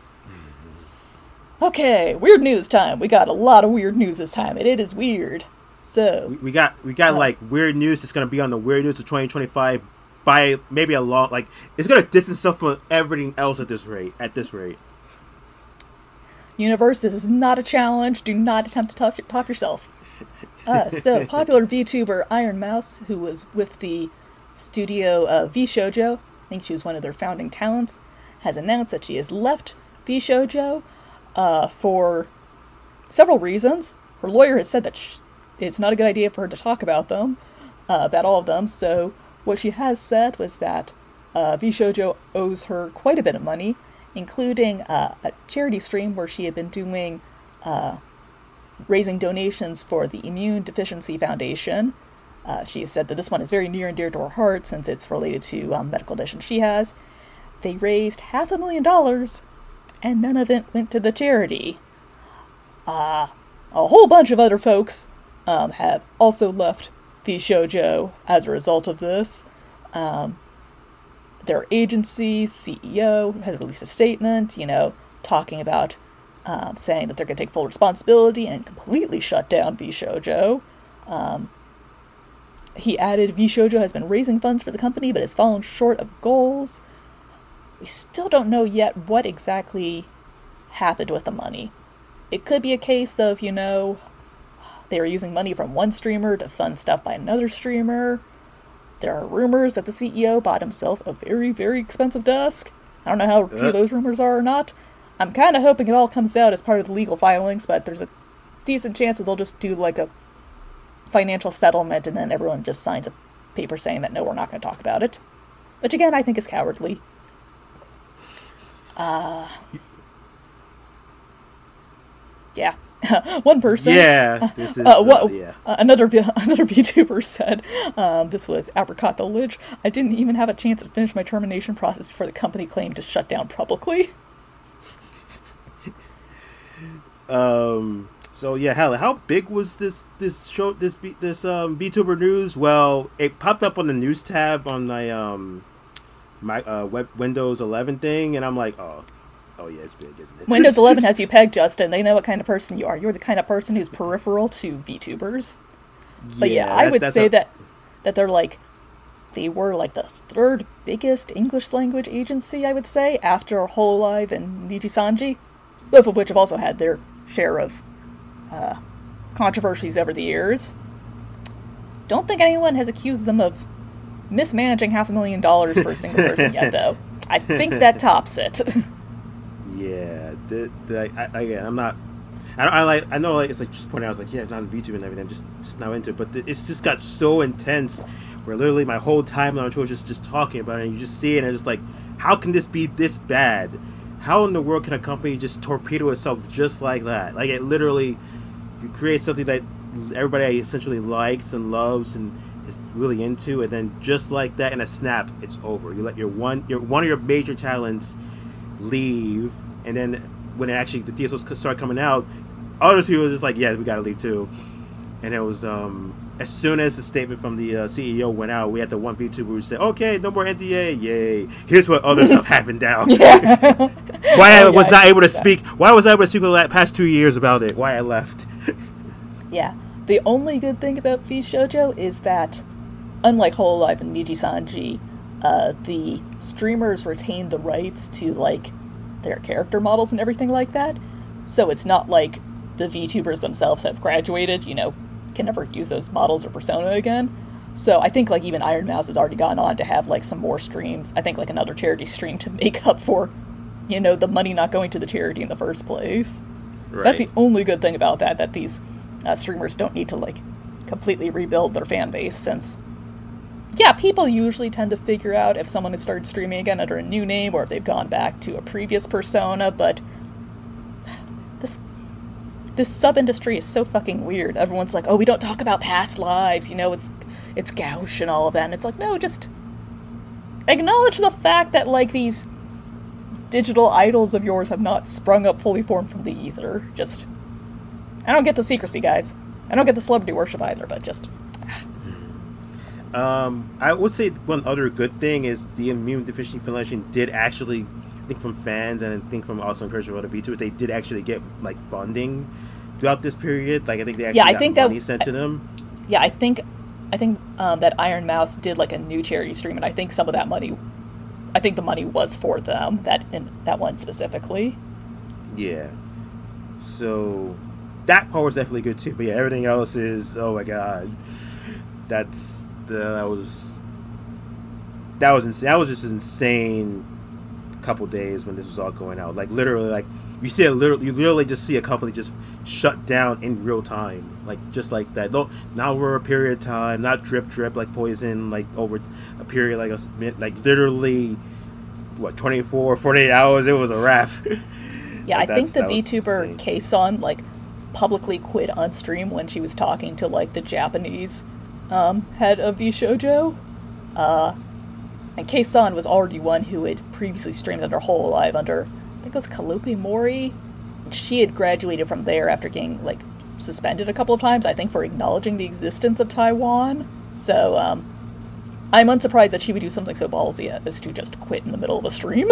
Okay, weird news time. We got a lot of weird news this time, and it is weird. So we, we got we got uh, like weird news that's gonna be on the weird news of twenty twenty-five by maybe a long like it's gonna distance itself from everything else at this rate. At this rate, Universe, this is not a challenge. Do not attempt to top, top yourself. Uh, so, popular VTuber Iron Mouse, who was with the studio uh, VShojo, I think she was one of their founding talents, has announced that she has left VShojo uh, for several reasons. Her lawyer has said that she, it's not a good idea for her to talk about them, uh, about all of them, so what she has said was that uh, VShojo owes her quite a bit of money, including uh, a charity stream where she had been doing uh, raising donations for the Immune Deficiency Foundation. Uh, she said that this one is very near and dear to her heart since it's related to um, medical conditions she has. They raised half a million dollars, and none of it went to the charity. Uh, a whole bunch of other folks um, have also left VShojo as a result of this. Um, their agency's C E O has released a statement, you know, talking about Um, saying that they're going to take full responsibility and completely shut down VShojo. Um, he added, VShojo has been raising funds for the company, but has fallen short of goals. We still don't know yet what exactly happened with the money. It could be a case of, you know, they were using money from one streamer to fund stuff by another streamer. There are rumors that the C E O bought himself a very, very expensive desk. I don't know how true those rumors are or not. I'm kind of hoping it all comes out as part of the legal filings, but there's a decent chance that they'll just do like a financial settlement and then everyone just signs a paper saying that no, we're not going to talk about it. Which again, I think is cowardly. Uh, yeah. One person. Yeah. This is, uh, what, uh, yeah. uh, another, another VTuber said, um, this was Apricot the Lich, I didn't even have a chance to finish my termination process before the company claimed to shut down publicly. Um. So yeah, hell, how big was this this show this V- this um VTuber news? Well, it popped up on the news tab on my um my uh web Windows eleven thing, and I'm like, oh, oh yeah, it's big, isn't it? Windows eleven has you pegged, Justin. They know what kind of person you are. You're the kind of person who's peripheral to VTubers. But yeah, yeah I that, would say a- that that they're like they were like the third biggest English language agency, I would say, after Hololive and Nijisanji, both of which have also had their share of uh, controversies over the years. Don't think anyone has accused them of mismanaging half a million dollars for a single person yet, though. I think that tops it. Yeah, the, the, I, again, I'm not. I, I like. I know, like it's like just pointing out. I was like, yeah, it's on VTuber and everything. I'm just just now into it, but the, it's just got so intense. Where literally my whole timeline on Twitter was just just talking about it, and you just see it, and it's just like, how can this be this bad? How in the world can a company just torpedo itself just like that? Like, it literally, you create something that everybody essentially likes and loves and is really into, and then just like that, in a snap, it's over. You let your one, your one of your major talents leave, and then when it actually the D S Os start coming out, other people were just like, yeah, we gotta leave too. And it was um, as soon as the statement from the uh, C E O went out, we had the one VTuber who said, okay, no more N D A, yay. Here's what other stuff happened now. Yeah. Why oh, I was yeah, not I able to that. speak, why was I able to speak for the past two years about it, why I left. Yeah. The only good thing about VShojo is that, unlike Hololive and Nijisanji, uh, the streamers retain the rights to, like, their character models and everything like that. So it's not like the VTubers themselves have graduated, you know, can never use those models or persona again. So I think, like, even Iron Mouse has already gone on to have, like, some more streams. I think, like, another charity stream to make up for, you know, the money not going to the charity in the first place. Right. So that's the only good thing about that, that these uh, streamers don't need to, like, completely rebuild their fan base, since, yeah, people usually tend to figure out if someone has started streaming again under a new name or if they've gone back to a previous persona, but this this sub-industry is so fucking weird. Everyone's like, oh, we don't talk about past lives, you know, it's it's gauche and all of that, and it's like, no, just acknowledge the fact that, like, these digital idols of yours have not sprung up fully formed from the ether. Just, I don't get the secrecy, guys. I don't get the celebrity worship either, but just... Um, I would say one other good thing is the Immune Deficiency Foundation did actually, I think from fans and I think from also encouragement of other VTubers, they did actually get like funding throughout this period. Like I think they Yeah, actually I got think money that. sent to them. Yeah, I think, I think um, that Iron Mouse did like a new charity stream, and I think some of that money, I think the money was for them. That in that one specifically. Yeah. So that part was definitely good too. But yeah, everything else is oh my god, that's the, that was that was insane. That was just an insane couple days when this was all going out. Like literally, like you see a literally, you literally just see a company just shut down in real time, like just like that. Don't not over a period of time, not drip drip like poison, like over a period like a like literally what twenty-four, forty-eight hours. It was a wrap. Yeah, Like, I think that's- the that was VTuber insane. Kason like publicly quit on stream when she was talking to like the Japanese um, head of VShojo. Uh, and Kason was already one who had previously streamed under Hololive under, I think it was Kalupi Mori. She had graduated from there after getting like suspended a couple of times, I think for acknowledging the existence of Taiwan. So um, I'm unsurprised that she would do something so ballsy as to just quit in the middle of a stream.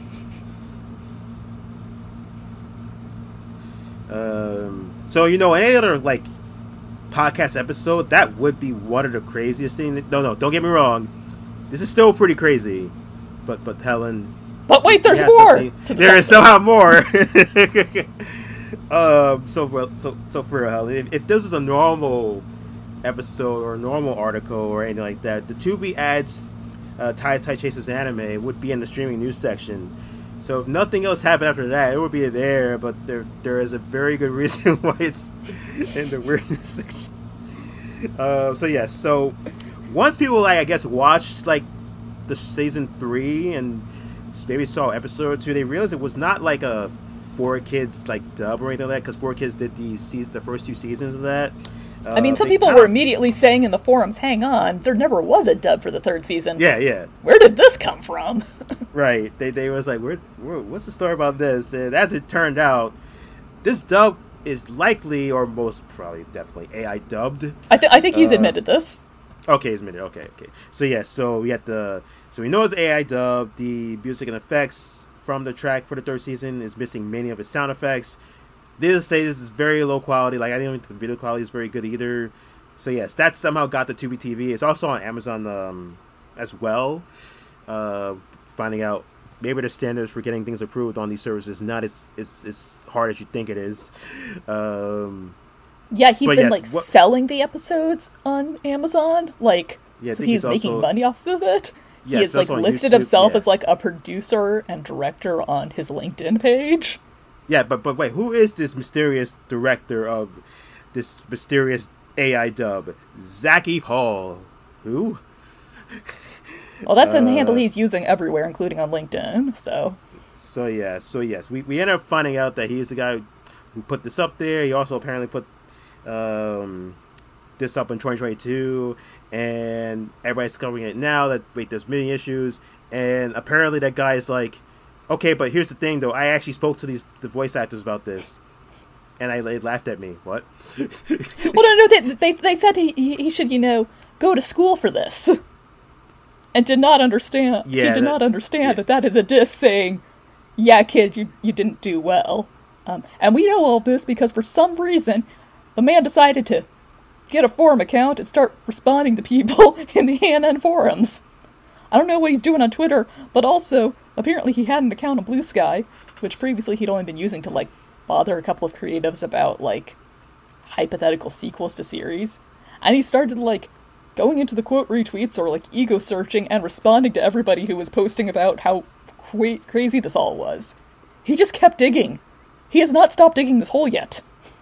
Um, so you know, any other like podcast episode that would be one of the craziest things. No, no, don't get me wrong. This is still pretty crazy, but but Helen, But wait, there's yeah, more. something- To the there is subject. somehow more. um, so for so so for real, Helen, if, if this was a normal episode or a normal article or anything like that, the Tubi ads, uh, Tai Tai Chasers anime would be in the streaming news section. So if nothing else happened after that, it would be there. But there there is a very good reason why it's in the weird news section. Uh, so yes, so once people like I guess watched like the season three and maybe saw episode or two, they realized it was not like a four kids like dub or anything like that because four kids did the se- the first two seasons of that. Uh, I mean, some they people kinda- were immediately saying in the forums, hang on, there never was a dub for the third season. Yeah, yeah. Where did this come from? Right. They they was like, where, where, what's the story about this? And as it turned out, this dub is likely, or most probably, definitely A I dubbed. I, th- I think he's Uh, admitted this. Okay, it's admitted. Okay, okay. So yeah, so we had the, so we know it's A I dub. The music and effects from the track for the third season is missing many of its sound effects. They just say this is very low quality. Like I didn't think the video quality is very good either. So yes, that somehow got the Tubi T V. It's also on Amazon um, as well. Uh, finding out maybe the standards for getting things approved on these services not as as, as hard as you think it is. Um, Yeah, he's but been yes, like what- selling the episodes on Amazon, like Yeah, I so think he's he's making also- money off of it. Yes, he has like also on listed YouTube, himself yeah. as like a producer and director on his LinkedIn page. yeah, but but wait, who is this mysterious director of this mysterious A I dub? Zachy Paul. Who? Well, that's a Uh, handle he's using everywhere, including on LinkedIn. So So yeah, so yes, we we end up finding out that he's the guy who put this up there. He also apparently put um, this up in twenty twenty-two, and everybody's covering it now. That wait, there's many issues, and apparently that guy is like, okay, but here's the thing though. I actually spoke to these the voice actors about this, and I they laughed at me. What? well, no, no, they they, they said he he should you know go to school for this, and did not understand. Yeah, he did that- not understand yeah. that that is a diss saying, "Yeah, kid, you you didn't do well." Um, and we know all this because for some reason, the man decided to get a forum account and start responding to people in the A N N forums. I don't know what he's doing on Twitter, but also apparently he had an account on Blue Sky, which previously he'd only been using to like bother a couple of creatives about like hypothetical sequels to series, and he started like going into the quote retweets or like ego searching and responding to everybody who was posting about how cra- crazy this all was. He just kept digging. He has not stopped digging this hole yet.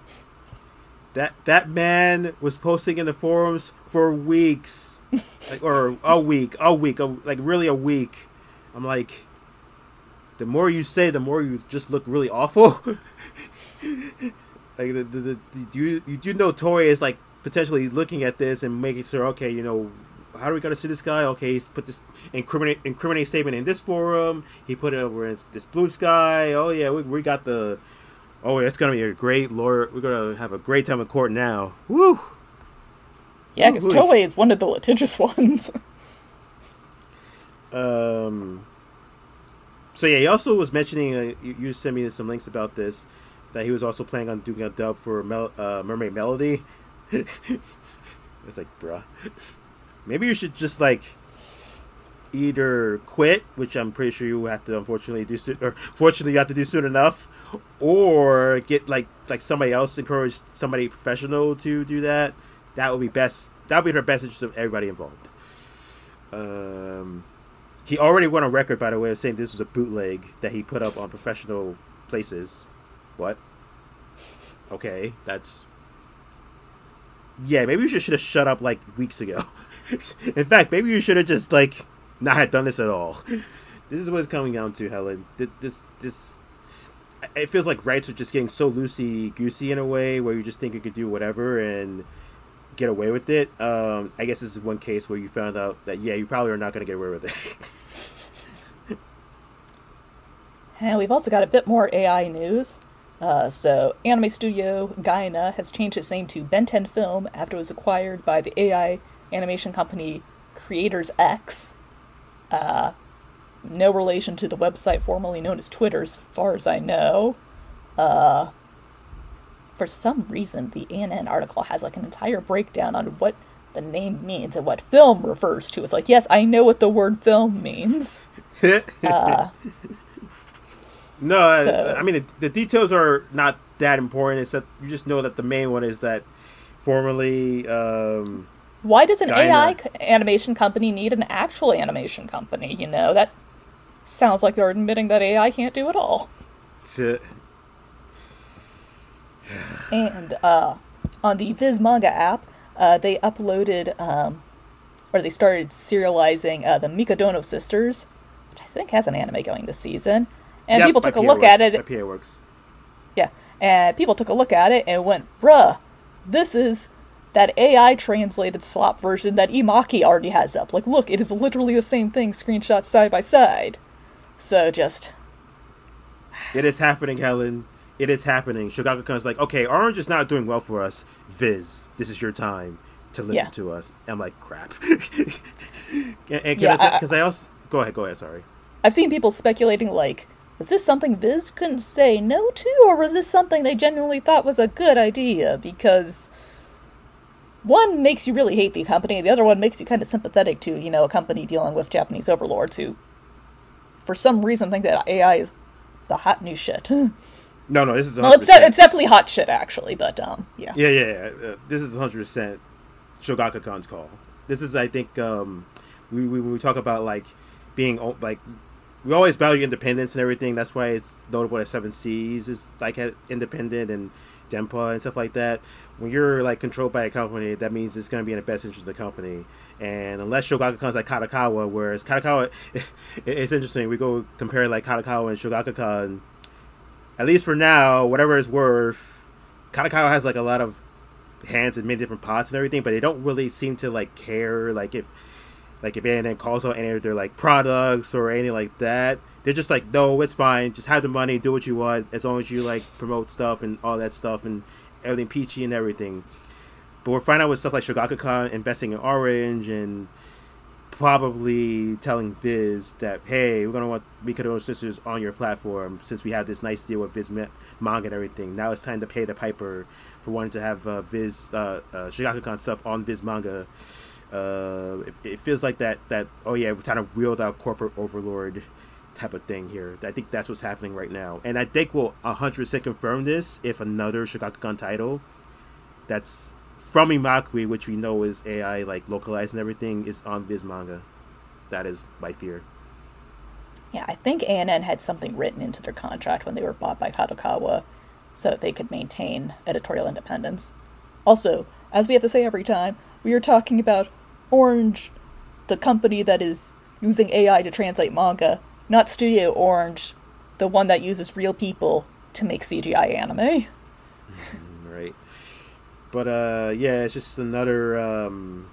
That that man was posting in the forums for weeks, like, or a week, a week, a, like really a week. I'm like, the more you say, the more you just look really awful. Like the, the, the, the you you do know Tori is like potentially looking at this and making sure, okay, you know, how do we gotta sue this guy? Okay, he's put this incriminate incriminating statement in this forum. He put it over in this Blue Sky. Oh yeah, we we got the. Oh, it's gonna be a great lawyer. We're gonna have a great time in court now. Woo! Yeah, because Toei is one of the litigious ones. um. So yeah, he also was mentioning. Uh, you, you sent me some links about this. That he was also planning on doing a dub for Mel- uh, Mermaid Melody. It's like, bruh, maybe you should just like either quit, which I'm pretty sure you have to unfortunately do, soon, or fortunately you have to do soon enough, or get like like somebody else, encourage somebody professional to do that. That would be best. That would be the best interest of everybody involved. Um, he already went on record, by the way, of saying this was a bootleg that he put up on professional places. What? Okay, that's yeah. Maybe you should should have shut up like weeks ago. In fact, maybe you should have just like not had done this at all. This is what it's coming down to, Helen. This this it feels like rights are just getting so loosey goosey in a way where you just think you could do whatever and get away with it. Um, I guess this is one case where you found out that yeah, you probably are not going to get away with it. And we've also got a bit more A I news. Uh, so, anime studio Gaina has changed its name to Ben ten Film after it was acquired by the A I animation company Creators X. Uh, no relation to the website formerly known as Twitter, as far as I know. Uh, for some reason, the A N N article has like an entire breakdown on what the name means and what film refers to. It's like, yes, I know what the word film means. uh, No, so, I, I mean, the, the details are not that important, except you just know that the main one is that formerly. Um, why does an Gaina, A I animation company need an actual animation company? You know, that sounds like they're admitting that A I can't do it all. To, And uh, on the Viz Manga app, uh, they uploaded, um, or they started serializing uh, the Mikadono sisters, which I think has an anime going this season. And yep, people took a P A look works. at it. My P A works. Yeah, and people took a look at it and went, bruh, this is that A I translated slop version that Imaki already has up. Like, look, it is literally the same thing, screenshot side by side. So just... It is happening, Helen. It is happening. Shogakukan's like, okay, Orange is not doing well for us. Viz, this is your time to listen yeah. to us. I'm like, crap. and, and yeah, because I, I, I also... Go ahead, go ahead, sorry. I've seen people speculating, like, is this something Viz couldn't say no to, or was this something they genuinely thought was a good idea? Because one makes you really hate the company, the other one makes you kind of sympathetic to, you know, a company dealing with Japanese overlords who, for some reason, think that A I is the hot new shit. No, no, this is well, it's, de- it's definitely hot shit, actually, but, um, yeah. Yeah, yeah, yeah. Uh, this is one hundred percent Shogakukan's call. This is, I think, um, we, we, when we talk about, like, being, like, we always value independence and everything. That's why it's notable that Seven Seas is like independent and Denpa and stuff like that. When you're like controlled by a company, that means it's going to be in the best interest of the company. And unless Shogakukan's like Kadokawa, whereas Kadokawa, it's interesting. We go compare like Kadokawa and Shogakukan. At least for now, whatever it's worth, Kadokawa has like a lot of hands in many different pots and everything, but they don't really seem to like care. Like if Like if A N N calls out any of their like products or anything like that, they're just like, no, it's fine. Just have the money, do what you want, as long as you like promote stuff and all that stuff and everything peachy and everything. But we're finding out with stuff like Shogakukan investing in Orange and probably telling Viz that, hey, we're gonna want Mikadono Sisters on your platform since we have this nice deal with Viz Manga and everything. Now it's time to pay the piper for wanting to have uh, Viz uh, uh, Shogakukan stuff on Viz Manga. Uh, it, it feels like that, that, oh yeah, we're trying to wield out corporate overlord type of thing here. I think that's what's happening right now. And I think we'll one hundred percent confirm this if another Shogakukan title that's from Imakui, which we know is A I, like, localized and everything, is on Viz Manga. That is my fear. Yeah, I think A N N had something written into their contract when they were bought by Kadokawa so that they could maintain editorial independence. Also, as we have to say every time, we are talking about Orange, the company that is using A I to translate manga, not Studio Orange, the one that uses real people to make C G I anime. Right. But, uh, yeah, it's just another um,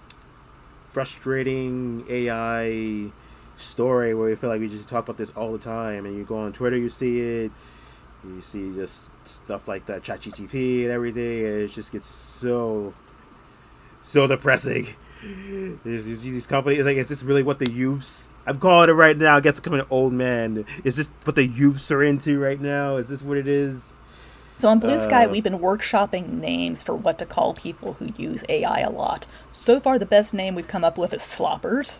frustrating A I story where we feel like we just talk about this all the time. And you go on Twitter, you see it. You see just stuff like that, ChatGPT and everything. And it just gets so... So depressing. These, these companies, like, is this really what the youths? I'm calling it right now. I guess becoming an old man. Is this what the youths are into right now? Is this what it is? So on Blue Sky, Uh, we've been workshopping names for what to call people who use A I a lot. So far, the best name we've come up with is sloppers.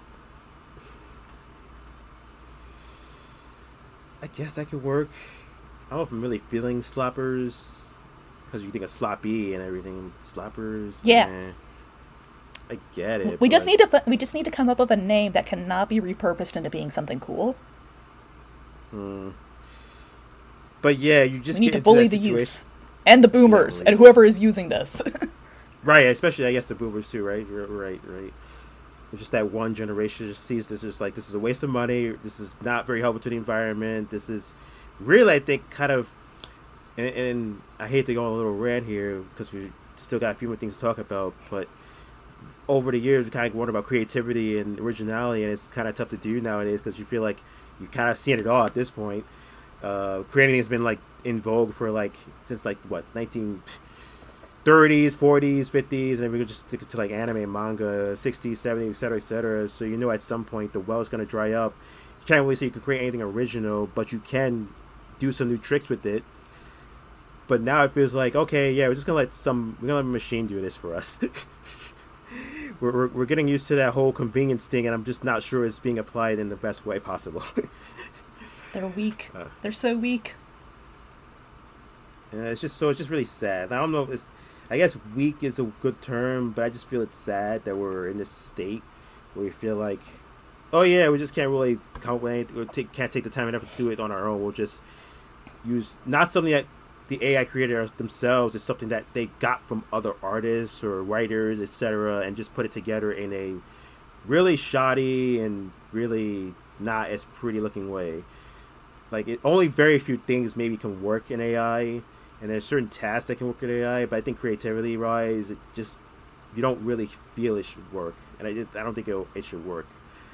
I guess that could work. I don't know if I'm really feeling sloppers because you think of sloppy and everything. Sloppers, Yeah, eh, I get it, we just but need to we just need to come up with a name that cannot be repurposed into being something cool. hmm. But yeah, you We just need get to into bully that the situation. youths and the Yeah, boomers well, and whoever is using this. right. Especially, I guess the boomers too. Right, R- right, right. It's just that one generation just sees this as like this is a waste of money. This is not very helpful to the environment. This is really, I think, kind of. And, and I hate to go on a little rant here because we still got a few more things to talk about. But over the years, we kind of wonder about creativity and originality, and it's kind of tough to do nowadays because you feel like you've kind of seen it all at this point. Uh, creating has been like in vogue for like since like what nineteen thirties, forties, fifties, and if we could just stick it to like anime and manga, sixties, seventies, et cetera, et cetera. So you know at some point the well is going to dry up. You can't really say you can create anything original, but you can do some new tricks with it. But now it feels like, okay, yeah, we're just going to let some, we're going to let a machine do this for us. we're, we're, we're getting used to that whole convenience thing, and I'm just not sure it's being applied in the best way possible. They're weak. uh, They're so weak. yeah, it's just so, it's just really sad. I don't know if it's, I guess weak is a good term, but I just feel it's sad that we're in this state where we feel like, oh yeah, we just can't really come up with anything, or take, can't take the time and effort to do it on our own. We'll just use not something that the A I creators themselves. It's something that they got from other artists or writers, et cetera, and just put it together in a really shoddy and really not as pretty looking way. Like it, only very few things maybe can work in A I, and there's certain tasks that can work in A I. But I think creativity wise, it just you don't really feel it should work, and I, I don't think it, it should work.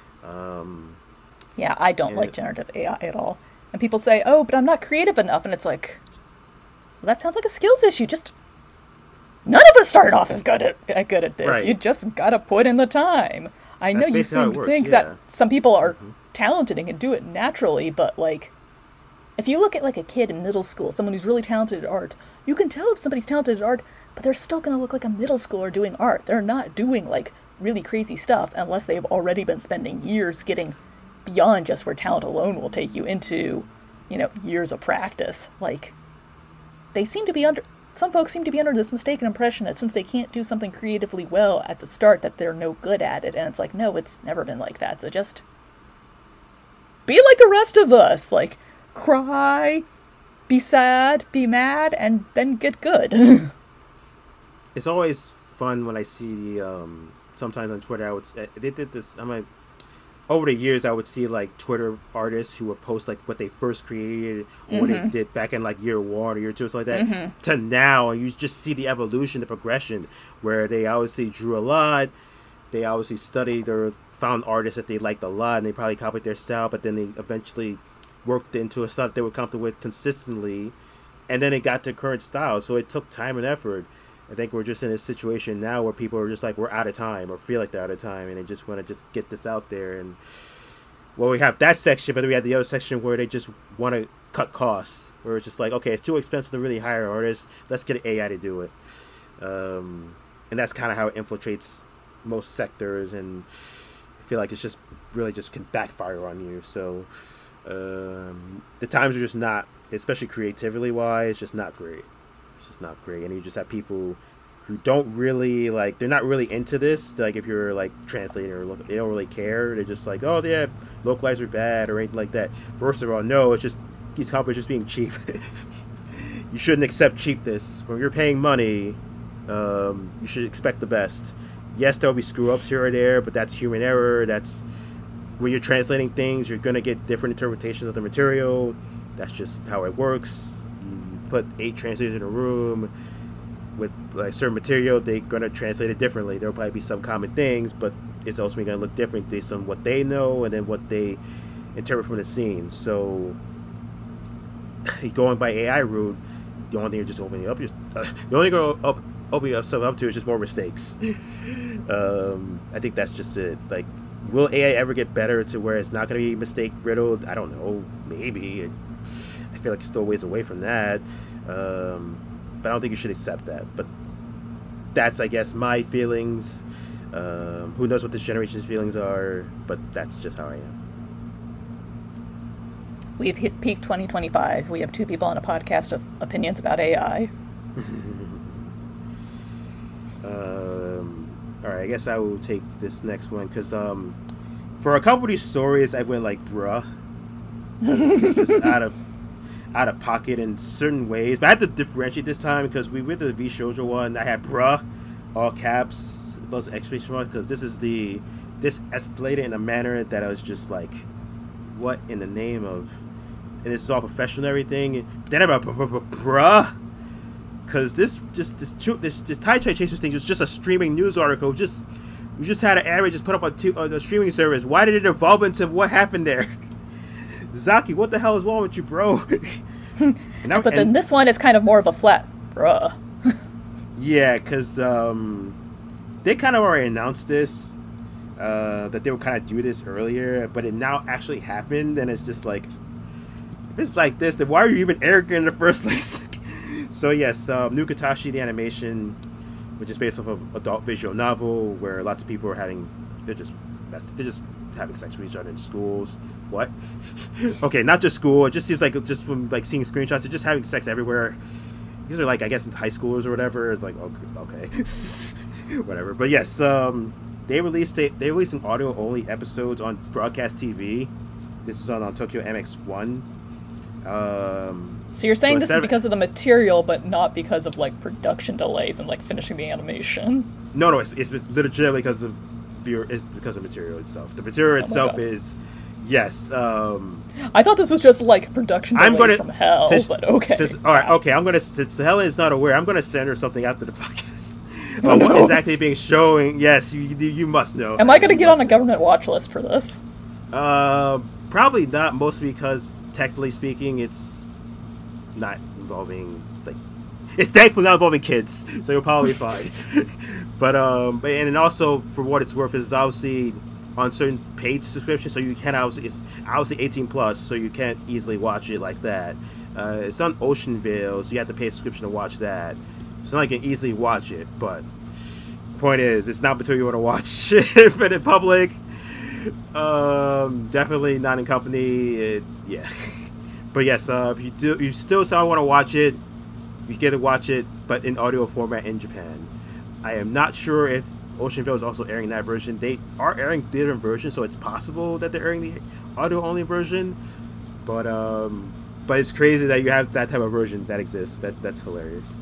Um, Yeah, I don't and like generative A I at all. And people say, "Oh, but I'm not creative enough," and it's like, well, that sounds like a skills issue. Just none of us started off as good at good at this. You right, just gotta put in the time. I know that's you basically how seem it to works. think that Yeah. some people are Hmm. talented and can do it naturally, but like, if you look at like a kid in middle school, someone who's really talented at art, you can tell if somebody's talented at art, but they're still gonna look like a middle schooler doing art. They're not doing like really crazy stuff unless they've already been spending years getting beyond just where talent alone will take you into, you know, years of practice. Like, they seem to be under some folks seem to be under this mistaken impression that since they can't do something creatively well at the start that they're no good at it, and it's like, no, it's never been like that. So just be like the rest of us, like cry, be sad, be mad, and then get good. It's always fun when I see the um, sometimes on Twitter I would s- they did this. I'm like over the years I would see like Twitter artists who would post like what they first created or what they did back in like year one or year two or something like that to now, and you just see the evolution, the progression where they obviously drew a lot. They obviously studied or found artists that they liked a lot, and they probably copied their style, but then they eventually worked into a style that they were comfortable with consistently, and then it got to current style. So it took time and effort. I think we're just in a situation now where people are just like we're out of time or feel like they're out of time, and they just want to just get this out there. And well, we have that section, but then we have the other section where they just want to cut costs, where it's just like okay, it's too expensive to really hire artists. Let's get A I to do it, um, and that's kind of how it infiltrates most sectors, and I feel like it's just really just can backfire on you. So um, the times are just not, especially creatively wise, just not great. It's just not great, and you just have people who don't really like. They're not really into this. Like if you're like translating or look, they don't really care. They're just like, oh yeah, localizers are bad or anything like that. First of all, no, it's just these companies just being cheap. You shouldn't accept cheapness. When you're paying money, um, you should expect the best. Yes, there'll be screw ups here or there, but that's human error. That's when you're translating things, you're gonna get different interpretations of the material. That's just how it works. You put eight translators in a room with like certain material, they're gonna translate it differently. There'll probably be some common things, but it's ultimately gonna look different based on what they know and then what they interpret from the scene. So going by A I route, the only thing you're just opening up, your, uh, the only thing you're up, opening yourself up to is just more mistakes. um, I think that's just it. Like, will A I ever get better to where it's not going to be mistake riddled? I don't know. Maybe. I feel like it's still a ways away from that. Um, but I don't think you should accept that. But that's, I guess, my feelings. Um, who knows what this generation's feelings are? But that's just how I am. We've hit peak twenty twenty-five. We have two people on a podcast of opinions about A I. um, all right, I guess I will take this next one because um, for a couple of these stories, I went like, bruh, just out of out of pocket in certain ways. But I had to differentiate this time because we went to the V Shoujo one. I had bruh, all caps, those exclamation marks, because this is the this escalated in a manner that I was just like, what in the name of? And it's all professional and everything. Then I'm like, bruh, because this just this two this this Tai Chi Chasers thing was just a streaming news article. Just we just had an ad just put up on two on the streaming service. Why did it evolve into what happened there? Zaki, what the hell is wrong with you, bro? and I, but then and, this one is kind of more of a flat, bruh. yeah, because um, they kind of already announced this, uh, that they would kind of do this earlier, but it now actually happened, and it's just like, if it's like this, then why are you even airing it in the first place? So yes, um, New Katashi, the animation, which is based off of an adult visual novel, where lots of people are having, they're just, they're just having sex with each other in schools. What? Okay, not just school. It just seems like just from like seeing screenshots, they're just having sex everywhere. These are like, I guess, in high schoolers or whatever. It's like, okay, whatever. But yes, um, they released a, they released an audio only episodes on broadcast T V. This is on, on Tokyo M X one. Um, so you're saying so this is because of the material, but not because of like production delays and like finishing the animation? No, no, it's, it's legitimately because of viewer. It's because of material itself. The material oh itself is. Yes. Um, I thought this was just like production delays I'm gonna, from hell, since, but okay. Since, all right, okay. I'm gonna since Helen is not aware, I'm gonna send her something after the podcast. Oh, no. What exactly being showing? Yes, you you must know. Am I gonna get on a government watch list for this? Uh, probably not. Mostly because technically speaking, it's not involving like it's thankfully not involving kids, so you're probably fine. but um, but and also for what it's worth, is obviously on certain paid subscriptions, so you can't obviously it's obviously eighteen plus, so you can't easily watch it like that. Uh, it's on Ocean Vale, so you have to pay a subscription to watch that. It's not like you can easily watch it, but point is, it's not material you want to watch if it in public. Um, definitely not in company. It, yeah, but yes, uh, if you do, you still somehow want to watch it, you get to watch it, but in audio format in Japan. I am not sure if Ocean Vale is also airing that version. They are airing different versions, so it's possible that they're airing the audio-only version. But um, but it's crazy that you have that type of version that exists. That that's hilarious.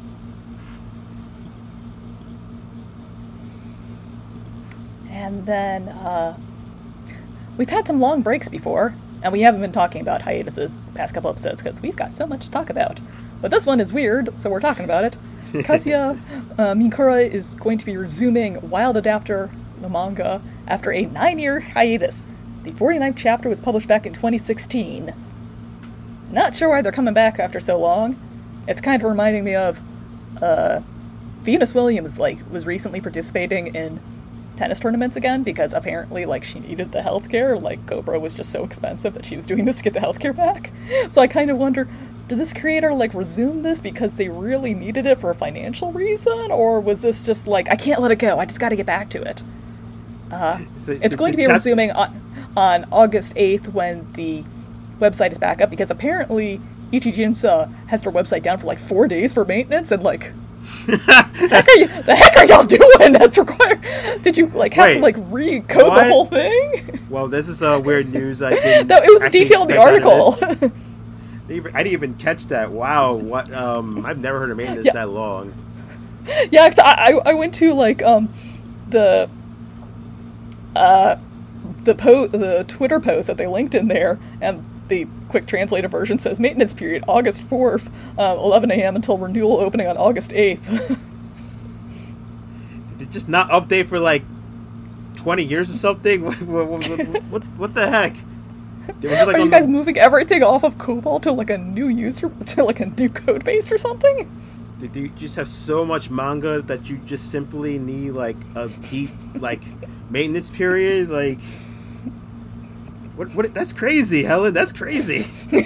And then uh, we've had some long breaks before, and we haven't been talking about hiatuses the past couple episodes because we've got so much to talk about. But this one is weird, so we're talking about it. Kazuya uh, Mikura is going to be resuming Wild Adapter, the manga, after a nine-year hiatus. The forty-ninth chapter was published back in twenty sixteen. Not sure why they're coming back after so long. It's kind of reminding me of uh, Venus Williams, like, was recently participating in tennis tournaments again because apparently, like, she needed the healthcare. Like, Cobra was just so expensive that she was doing this to get the healthcare back. So I kind of wonder, did this creator, like, resume this because they really needed it for a financial reason? Or was this just like, I can't let it go, I just gotta get back to it? Uh, so it's the, going to be chapter- resuming on, on August eighth when the website is back up, because apparently Ichijinsa has their website down for, like, four days for maintenance, and, like, the heck are you, the heck are y'all doing? That's required. Did you like have Wait, to like recode what? the whole thing? Well, this is uh, weird news. I didn't. No, it was detailed in the article. I didn't even catch that. Wow, what? Um, I've never heard of maintenance yeah. that long. Yeah, cause I I went to like um the uh the po the Twitter post that they linked in there, and the quick translated version says maintenance period August fourth, um, eleven a.m. until renewal opening on August eighth. Did it just not update for like twenty years or something? what, what, what, what, what the heck? Was it like Are you guys the... moving everything off of Cobalt to like a new user, to like a new code base or something? Do you just have so much manga that you just simply need like a deep like maintenance period? Like, what? What? That's crazy, Helen. That's crazy.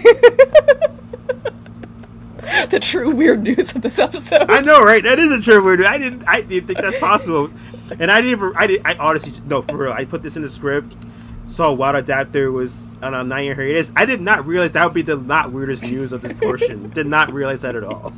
The true weird news of this episode. I know, right? That is a true weird news. I didn't. I didn't think that's possible, and I didn't. Even, I did. I honestly no, for real. I put this in the script. Saw Wild Adapter was on a nine year hiatus. I did not realize that would be the not weirdest news of this portion. Did not realize that at all.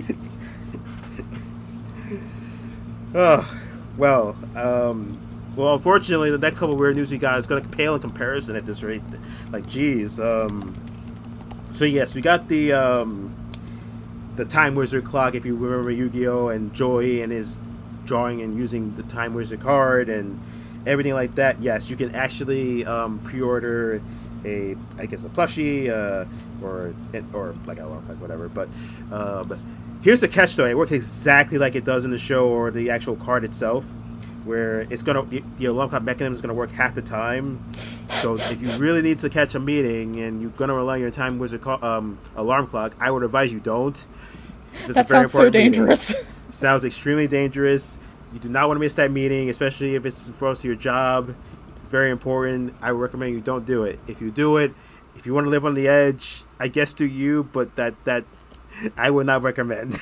Oh, well, um, well, unfortunately, the next couple of weird news we got is going to pale in comparison at this rate. Like, geez. Um, so, yes, we got the um, the Time Wizard clock, if you remember Yu-Gi-Oh! And Joy and his drawing and using the Time Wizard card and everything like that. Yes, you can actually um, pre-order a, I guess, a plushie uh, or, or like a alarm clock, whatever. But, um, here's the catch, though. It works exactly like it does in the show or the actual card itself, where it's gonna the, the alarm clock mechanism is gonna work half the time. So if you really need to catch a meeting and you're gonna rely on your Time Wizard call, um, alarm clock, I would advise you don't. That sounds so dangerous. Sounds extremely dangerous. You do not want to miss that meeting, especially if it's for your job. Very important. I would recommend you don't do it. If you do it, if you want to live on the edge, I guess do you, but that that. I would not recommend.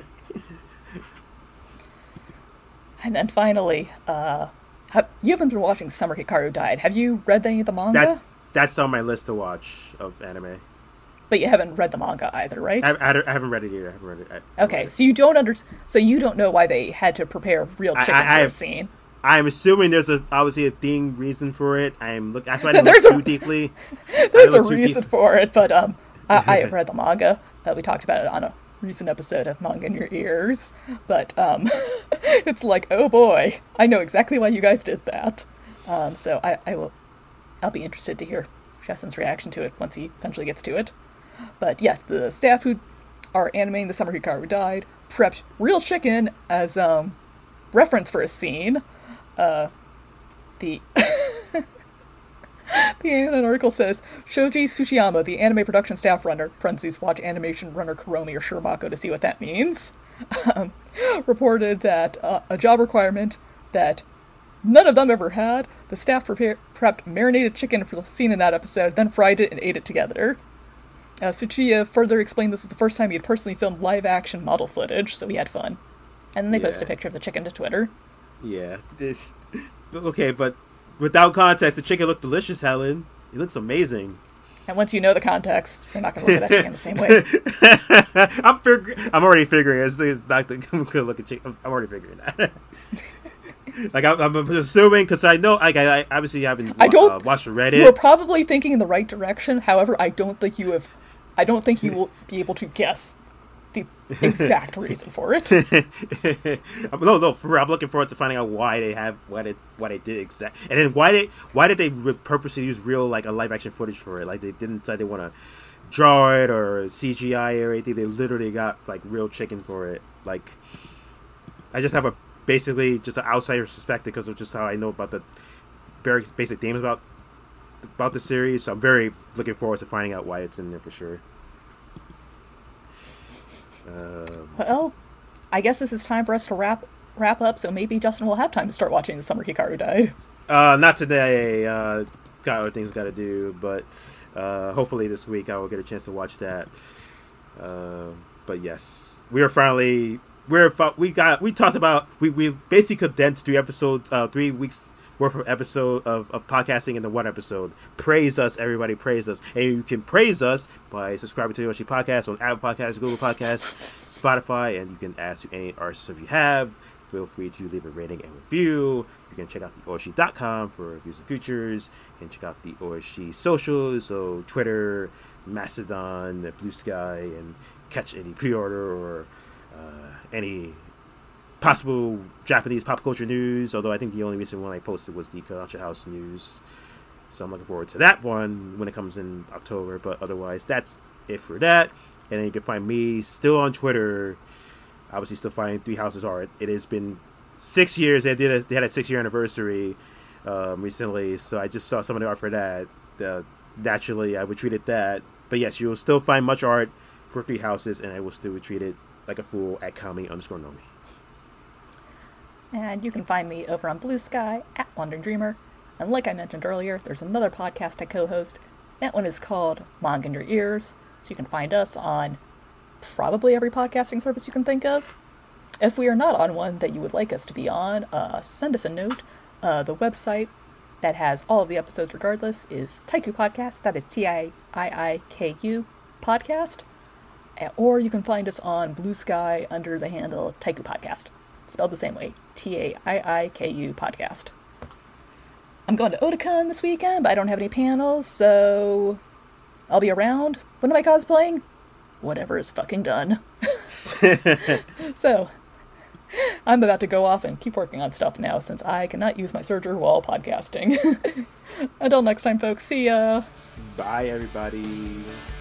And then finally, uh, have, you haven't been watching Summer Hikaru Died. Have you read any of the manga? That, that's on my list to watch of anime. But you haven't read the manga either, right? I, I, I haven't read it either. I haven't read it. I, okay, read it. so you don't under, so you don't know why they had to prepare real chicken I, I, for I, a scene. I'm assuming there's a obviously a theme reason for it. I'm look. That's why I didn't there's look a, too deeply. There's a reason deep. for it, but um, I, I have read the manga. Uh, we talked about it on a recent episode of Manga in Your Ears, but um, it's like, oh boy, I know exactly why you guys did that. Um, so I, I will, I'll be interested to hear Justin's reaction to it once he eventually gets to it. But yes, the staff who are animating the Summer Hikaru Died prepped real chicken as um reference for a scene. Uh, the The Anime article says, Shoji Tsuchiyama, the anime production staff runner, parentheses, watch animation runner Kuromi or Shiromako to see what that means, um, reported that uh, a job requirement that none of them ever had, the staff prepare- prepped marinated chicken for the scene in that episode, then fried it and ate it together. Uh, Tsuchiya further explained this was the first time he had personally filmed live-action model footage, so he had fun. And then they yeah. posted a picture of the chicken to Twitter. Yeah. It's, okay, but without context, the chicken looked delicious, Helen. It looks amazing. And once you know the context, you're not going to look at that chicken the same way. I'm fig- I'm already figuring it. It's, it's not the, I'm going to look at chicken. I'm already figuring that. Like, I'm, I'm assuming, because I know, like, I, I obviously haven't I don't, uh, watched Reddit. You're probably thinking in the right direction. However, I don't think you have, I don't think you will be able to guess the exact reason for it. no, no, for real, I'm looking forward to finding out why they have, why they, why they did exact, and then why they, why did they re- purposely use real, like, a live action footage for it? Like, they didn't decide they want to draw it or C G I or anything. They literally got, like, real chicken for it. Like, I just have a basically just an outsider perspective because of just how I know about the very basic themes about about the series. So I'm very looking forward to finding out why it's in there for sure. Um, well, I guess this is time for us to wrap wrap up. So maybe Justin will have time to start watching The Summer Hikaru Died. Uh, not today. Uh, got other things got to do, but uh, hopefully this week I will get a chance to watch that. Uh, but yes, we are finally. We're we got we talked about we, we basically condensed three episodes uh three weeks worth of episode of, of podcasting into one episode. Praise us, everybody, praise us. And you can praise us by subscribing to the Oishi Podcast on Apple Podcasts, Google Podcasts, Spotify, and you can ask any artists if you have. Feel free to leave a rating and review. You can check out the oishi dot com for reviews and features. You can check out the Oishi socials, so Twitter, Mastodon, Blue Sky, and catch any pre-order or Uh, any possible Japanese pop culture news, although I think the only recent one I posted was the Culture House news. So I'm looking forward to that one when it comes in October, but otherwise that's it for that. And then you can find me still on Twitter, obviously still finding Three Houses Art. It has been six years. They did a, they had a six year anniversary um, recently, so I just saw some of the art for that. Uh, naturally, I retweeted that. But yes, you will still find much art for Three Houses, and I will still retweet it like a fool at Kami underscore Nomi. And you can find me over on Blue Sky at Wandering Dreamer. And like I mentioned earlier, there's another podcast I co-host. That one is called Manga in Your Ears. So you can find us on probably every podcasting service you can think of. If we are not on one that you would like us to be on, uh, send us a note. Uh, the website that has all of the episodes regardless is Taiku Podcast. That is T I I I K U Podcast. Or you can find us on Blue Sky under the handle Taiku Podcast. Spelled the same way. T A I I K U Podcast. I'm going to Otakon this weekend, but I don't have any panels, so I'll be around. When am I cosplaying? Whatever is fucking done. So, I'm about to go off and keep working on stuff now, since I cannot use my serger while podcasting. Until next time, folks. See ya! Bye, everybody.